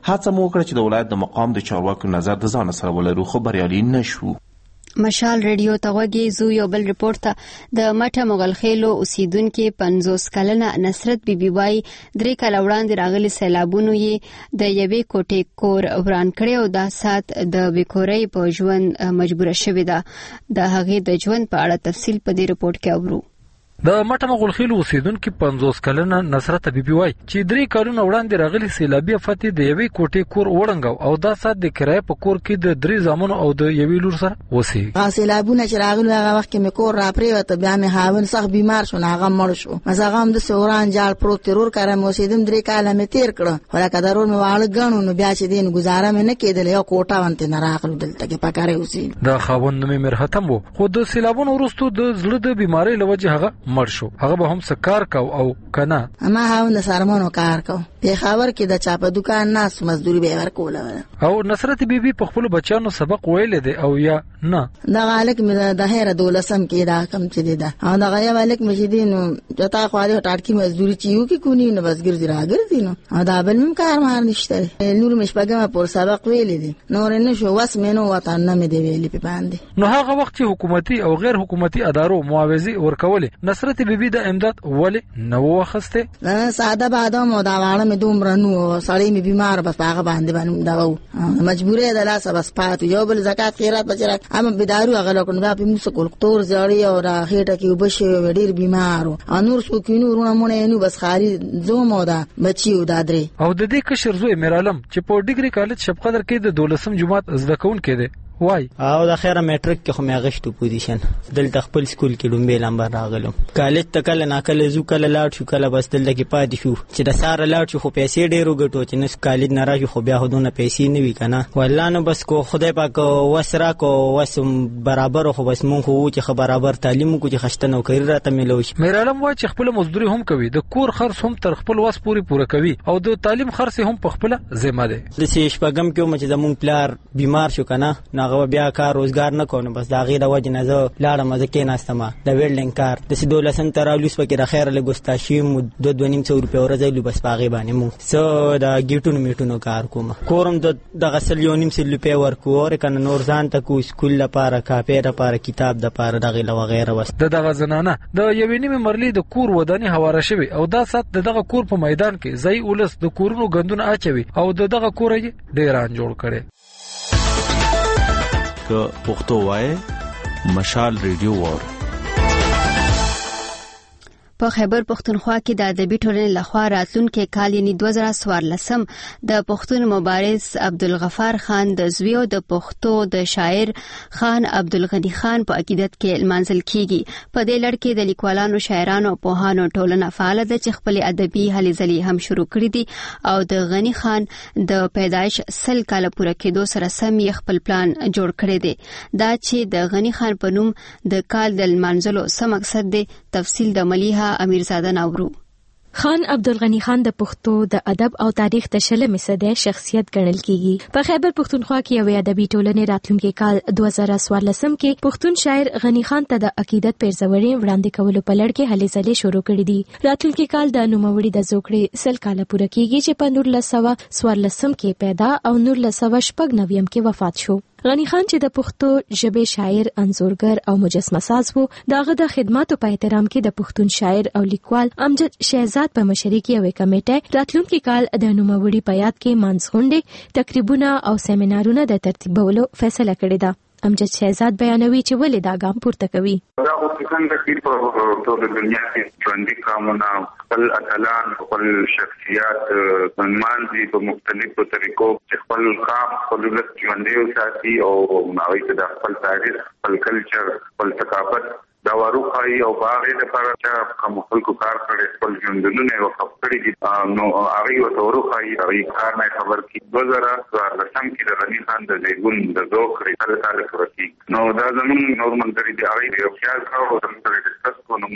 هڅه مو وکړه چې د ولایت د مقام د چارواکو نظر د ځان سره ولرو خو بریالي نشو. مشال ریډیو ته وګي زو یو بل ریپورت ته د مټه مغلخېلو اوسیدونکو پنځوس کلنه نصرت بیبي وای درې کال وړاندې راغلي سیلابونو یې د یوې کوټې کور وران کړی او دا سات د بیکورۍ په ژوند مجبور شوې ده. د هغې د ژوند په اړه تفصیل په دې ریپورت کې اورو. د مټه مغلخېلو اوسیدونکو پنځوس کلنه نصرت بیبي وای چې درې کارونه وړاندې راغلي سیلابي افت د یوې کوټې کور وړنګو او دا سات د کرایه په کور کې د درې زامنو او د یوې لور سره وسی. سیلابونه چې راغلي هغه وخت کې مې کور را پریوته بیا مې هاون سخت بیمار شو هغه مړ شو. مزه غم د سوران جال پروت ترور کارم اوسیدم درې کاله مې تیر کړ خو لکه درور مې واړ غنو نو بیا چې دین گزاره مې نه کېدل یو کوټه وانت نه راغلو دلته کې پکاره اوسې. دا خاوند مې مرهتم وو خو د سیلابونو وروسته د زړه د بیماری لوجه هغه مړ شو. هغه هم سکار کو او کنه اما هاوند سرمنو کار کو په خبر کې د چاپه دکان ناس مزدوري به ورکوله. او نصرت بیبي په خپل بچانو سبق ویل دي او یا نه دا غالک مې د هیر دولسم کې دا کم چې دی دا او دا غیا والک مې دینو جتا خواله ټاټکی مزدوري چيو کې کونی نه بسګر دي راګر دي نو او دا بل مم کار مار نشته نور مې شپګه پر سبق ویل دي نور نه شو وس مې نو وطن نه مې دی ویل په باندې. نو هغه وخت چې حکومتي او غیر حکومتي ادارو معاوضه ورکول نصرت بیبي د امداد ولی نو وخسته نه ساده باده مو دا واړه مې دومره نو سړی مې بیمار بس هغه باندې باندې دا وو مجبورې ده لاسه بس پات یو بل زکات خیرات بچره اما بيدارو هغه لکه بیا په موږ کول تور زړی او را هېټه کې وبشه ډیر بیمارو انور سو کینو ورونه مونږ نو بس خالي زومو دا بچیو دا درې. او د دې کشر زوی میرالم چې په ډیګري کالج شپقدر کې د دولسم جماعت زده کون کې ده وای او د خیره میټریک کې خو مې غشتو پوزیشن دلته خپل سکول کې لومبه لمبر راغلم. کالج ته کله ناکله زو کله لاړ شو کله بس دلته کې پاتې شو چې د ساره لاړ شو خو پیسې ډېرو ګټو چې نس کالج نه راځي خو بیا هدونه پیسې نه وی کنه والله نو بس کو خدای پاک وسرا کو وسم برابر خو بس مونږ خو چې خبر برابر تعلیم کو چې خشته نوکری راته ملوي. میرالم وای چې خپل مزدوري هم کوي د کور خرڅ هم تر خپل واس پوری پوره کوي او د تعلیم خرڅ هم په خپل ذمہ ده. د سې شپږم کې مې زمون پلار بیمار شو کنه ناغه بیا کار روزګار نه کوم بس دا غیره وجه نه زه لاړم مزه کې ناستم د ویلډینګ کار د سې دولسم تر اولس پکې د خیر له ګستاشي مو دوه دوه نیم سو روپیا ورځې لو بس باغې باندې مو سو دا گیټونو میټونو کار کوم کورم د د غسل یو نیم سل روپیا ورکو اور کنه نور ځان ته کو سکول لپاره کاپی لپاره کتاب د لپاره دغه له وغیره وس د دغه زنانه د یوې نیمه مرلي د کور ودانی حواله شوی او دا سات دغه کور په میدان کې ځای ولس د کورونو غندونه اچوي او دغه کور یې ډیر ان جوړ کړي. که پښتو وای مشال ریډیو وور په خیبر پښتونخوا کې د ادبي ټولنې لخوا راتلونکي کال یعنی دوه زره څوارلسم د پښتون مبارز عبدالغفار خان د زوی او د پښتو د شاعر خان عبدالغنی خان په عقیدت کې لمانځل کیږي. په دې لړ کې د لیکوالانو شاعرانو او پوهانو ټولنه فعال ده چې خپل ادبي هلې ځلې هم شروع کړې دي او د غنی خان د پیدایش سل کال پوره کېدو سره سم یې خپل پلان جوړ کړی دی. دا چې د غنی خان په نوم د کال د لمانځلو څه مقصد دی تفصیل د ملیحه امیرزاده ناورو. خان عبدالغنی خان د پښتو د ادب او تاریخ د شلمې صدۍ شخصیت ګڼل کیږي. په خیبر پښتونخوا کې یو ادبي ټولنې راتلونکي کال دوه زره څوارلسم کې پښتون شاعر غنی خان ته د عقیدت پیرزوړې وړاندې کولو په لړ کې هلې ځلې شروع کړې دي. راتلونکي کال د نوموړي د زوکړې سل کاله پوره کیږي چې په نولس سوه څوارلسم کې پیدا او نولس سوه شپږ نویم کې وفات شو. غنی خان چې د پښتو ژبې شاعر، انځورګر او مجسمه ساز وو، داغه د خدماتو په احترام کې د پښتون شاعر او لیکوال امجد شهزاد په مشرۍ کې یوه کمیټه راتلونکي کال د نوموړي په یاد کې منځغونډې، تقریبونه او سیمینارونه د ترتیبولو فیصله کړې ده. امجد شهزاد بیانوي چې ولې دا ګام پورته کوي. دا اوس څنګه چې په ټول دنیا کې ژوندي قومونه خپل اتلان، خپل شخصیات منځي په مختلفو طریقو چې خپل قام، خپل ولس ژوندي وساتي او هغوی ته د خپل تاریخ، خپل کلچر، خپل ثقافت دا وروخایي او باغې لپاره چې کوم خلکو کار کړي خپل ژوندونه یې وقف کړي دي نو هغوی ورته وروخایي هغوی کار نه خبر کړي. دوه زره څوارلسم کې د غني خان د زیږون د ذوق سل کاله پوره کېږي. نو دا زموږ نور ملګري دي هغوی یو خیال کاوه او زموږ سره ډسکس کړو. نو موږ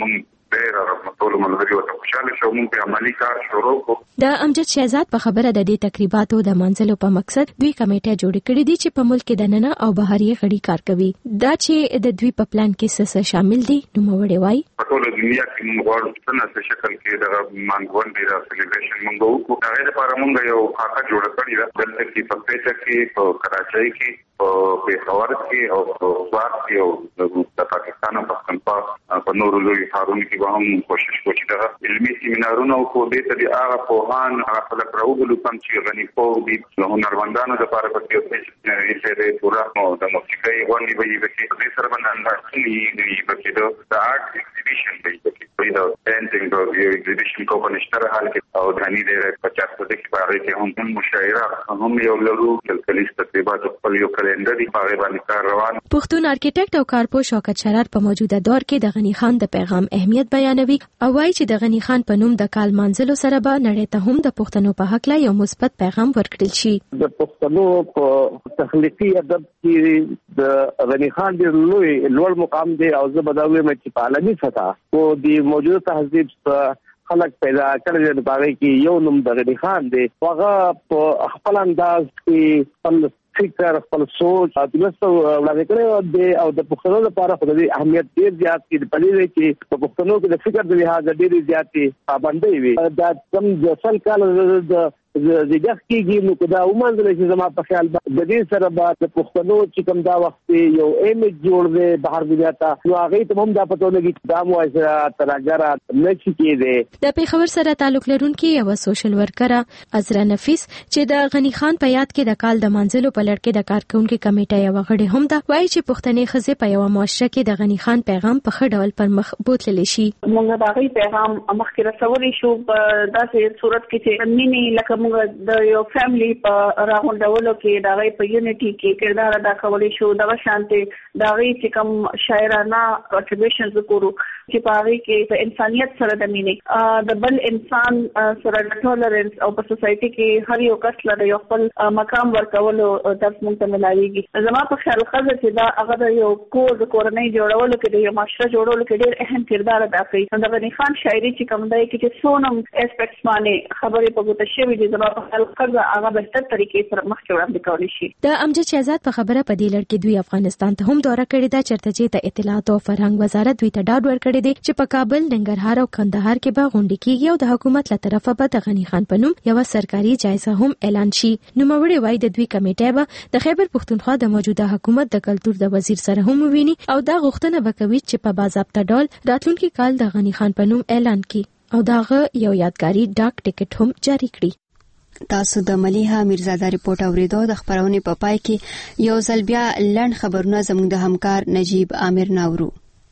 ډېر ټول ملګري ورته خوشاله شو. موږ په عملي کار شروع کړو. د امجد شهزاد په خبره د دې تقریباتو د منځلو په مقصد دوی کمیټه جوړ کړې دي چې په ملک کې د ننه او بهري غړي کار کوي. دا چې د دوی په پلان کې څه شامل دي نو موړې وای په ټول دنیا کې موږ غواړو چې په شکل کې د مانګون ډیر سلیبریشن موږ وکړو. هغه لپاره موږ یو خاطر جوړ کړی دا دلته کې په پیټه کې په کراچۍ کې په پېښور کې او په سوات کې او د پاکستان او پاکستان په نورو لوی ښارونو کې به هم کوشش کوو چې دا علمي سیمینارونه وکړو. دې ته د هغه پوهان هغه خلک راوبلو کوم چې غني پوه دي د هنرمندانو لپاره په کې چې د پورا د موسیقۍ غونډې به وي چې دې سره باندې اندازې دي په کې د آرټ ایگزیبیشن دی چې دا پینټینګ او ایگزیبیشن کو په نشتره حال کې او غني د پچاس پټ کې باندې کې هم مشاعره هم یو لرو کلکلیس تقریبات خپل یو پښتون ارکیټیکټ او کارپو شوکت شرار په موجوده دور کې د غنی خان د پیغام اهمیت بیانوي او وايي چې د غنی خان په نوم د کال منځلو سره به نړۍ ته هم د پښتنو په حق لا یو مثبت پیغام ورکړل شي. د پښتنو په تخلیقي ادب کې د غنی خان د لوی لوړ مقام دی او زه بداوي مې چې په عالمي سطح او د موجوده تهذیب خلک پیدا کړل د باغې کې یو نوم د غنی خان دی. هغه په خپل انداز کې خپل فکر خپل سوچ او دغه وړاندې کړو او د پښتنو لپاره خو د اهمیت ډیر زیات کې په دې کې په پښتنو کې د فکر د لحاظ ډیر زیات پابندۍ وي. دا کم د سل کال د زیږ کېږي نو دا ومنځل چې زما په خیال د دې سره به د پښتنو چې کوم دا وخت یو ایمیج جوړ دی بهر دنیا ته نو هغه ته هم دا پته لګي چې دا مو اجرا تراجرا نشي کېده. د پیښور سره تعلق لرونکي یو سوشل ورکر ازرا نفیس چې د غنی خان په یاد کې د کال د منځلو په لړ کې د کارکونکو کمیټه یو غړي هم ده وایي چې پښتنې خزه په یو معاشره کې د غنی خان پیغام په خړ ډول پر مخ بوتللی شي. موږ دا غي پیغام مخکې رسولې شو په داسې صورت کې چې مینه لکه د یو فیملی په راغونډولو کې دا غي په یونټي کې کردار ادا کولای شو. دا شانتي دا غي چې کوم شاعرانه کنټریبیوشنز وکړو چې په هغه کې د انسانيت سره د مینې د بل انسان سره د ټولرنس او په سوسايټي کې هر یو کس لري یو خپل مقام ورکولو درس مونږ ته ملایږي. زما په خیال خزه چې دا هغه د یو کور د کورنۍ جوړولو کې د یو معاشره جوړولو کې ډېر اهم کردار ادا کوي. د غنی خان شاعري چې کوم دی چې سونم اسپیکټس باندې خبرې په ګوته شوی دي زما په خیال خزه هغه به ستر طریقې سره مخ کې وړاندې کولی شي. د امجد شهزاد په خبره په دې لړ کې دوی افغانستان ته هم دوره کړې ده چرته چې د اطلاعات او فرهنګ وزارت دوی ته ډاډ ورکړی دی چې په کابل، ننګرهار او کندهار کې به غونډې کېږي او د حکومت له طرفه به د غنی خان په نوم یو سرکاري جایزه هم اعلان شي. نوموړي وایي د دوی کمیټه به د خیبر پښتونخوا د موجوده حکومت د کلتور د وزیر سره هم وویني او دا غوښتنه وکوي چې په باضابطه ډول راتلونکي کال د غنی خان په نوم اعلان کړي او داغه یو یادګاري ډاک ټیکټ هم جاری کړي. تاسو د ملیحه میرزاده ریپورت اوریدو. د خبرونې په پای کې یو ځل بیا لنډ خبرونه زموږ د همکار نجیب عامر ناورو.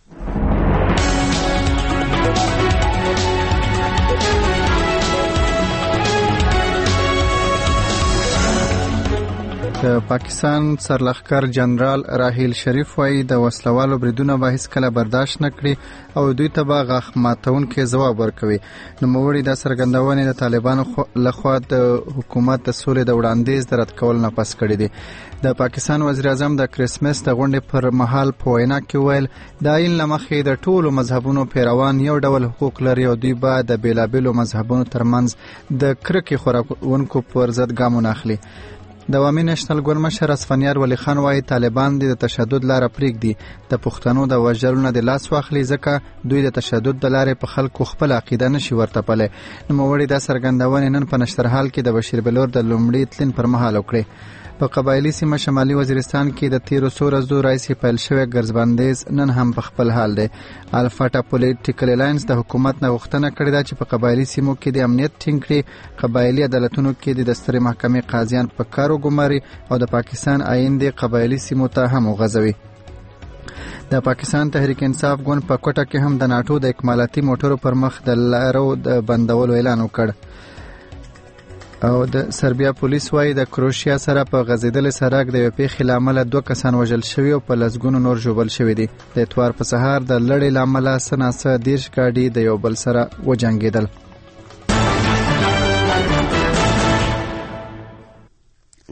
د پاکستان سرلښکر جنرال راحیل شریف وايي د وسلوالو بریدونه به هیڅ کله برداشت نه کړي او دوی ته به غاښ ماتونکي ځواب ورکوي. نوموړي دا څرګندونې د طالبانو لخوا د حکومت د سولې د وړاندیز د رد کولو نه پس کړي دي. د پاکستان وزیر اعظم د کرسمس د غونډې پر مهال په وینا کې ویل د عین لمخې د ټولو مذهبونو پیروان یو ډول حقوق لري او دوی به د بیلابیلو مذهبونو ترمنځ د کرکې خورونکو پر ضد ګامونه اخلي. د عوامي نېشنل ګوند مشر اسفندیار ولی خان وايي طالبان د تشدد لاره پرېږدي، د پښتنو د وژلو نه د لاس واخلي ځکه دوی د تشدد د لارې په خلکو خپل عقیده نشي ورتپلی. نوموړي دا څرګندونې نن په نشترحال کې د بشیر بلور د لومړي تلین پر مهال وکړې. په قبایلی سیمه شمالي وزیرستان کې د تیرو څو ورځو راهیسې پیل شوی ګرځبندیز نن هم په خپل حال دی. الفاټا پولیټیکل الاینس د حکومت نه غوښتنه کړې ده چې په قبایلی سیمو کې د امنیت ټینګ کړي، قبایلی عدالتونو کې د سترې محکمې قاضیان په کار وګماري او د پاکستان آئین د قبایلی سیمو ته هم وغځوي. د پاکستان تحریک انصاف ګوند په کوټه کې هم د ناټو د اکمالاتي موټرو پر مخ د لارو د بندولو اعلان وکړ. او د سربیا پولیس وايي د کروشیا سره په غزیدل سړک د یو پیښې لامل دوه کسان وژل شوي او په لسګونو نور ژوبل شوي دي. د اتوار په سهار د لړۍ لامل سناسه دیرش گاډي د یو بل سره وجنګیدل.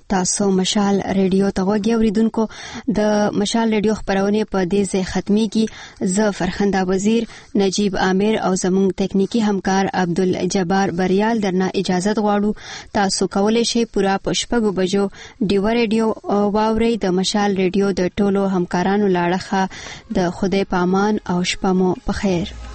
تاسو مشال ریډیو ته وګورئ اوریدونکو د مشال ریډیو خبرونه په دې ځای ختمي کی ز فرخنده وزیر نجیب عامر او زموږ تکنیکی همکار عبدالجبار بریال درنه اجازه غواړو تاسو کولای شئ پورا پښپغو بجو ډیو ریډیو واوري د مشال ریډیو د ټولو همکارانو لاړه د خدای پامان او شپه مو په خیر.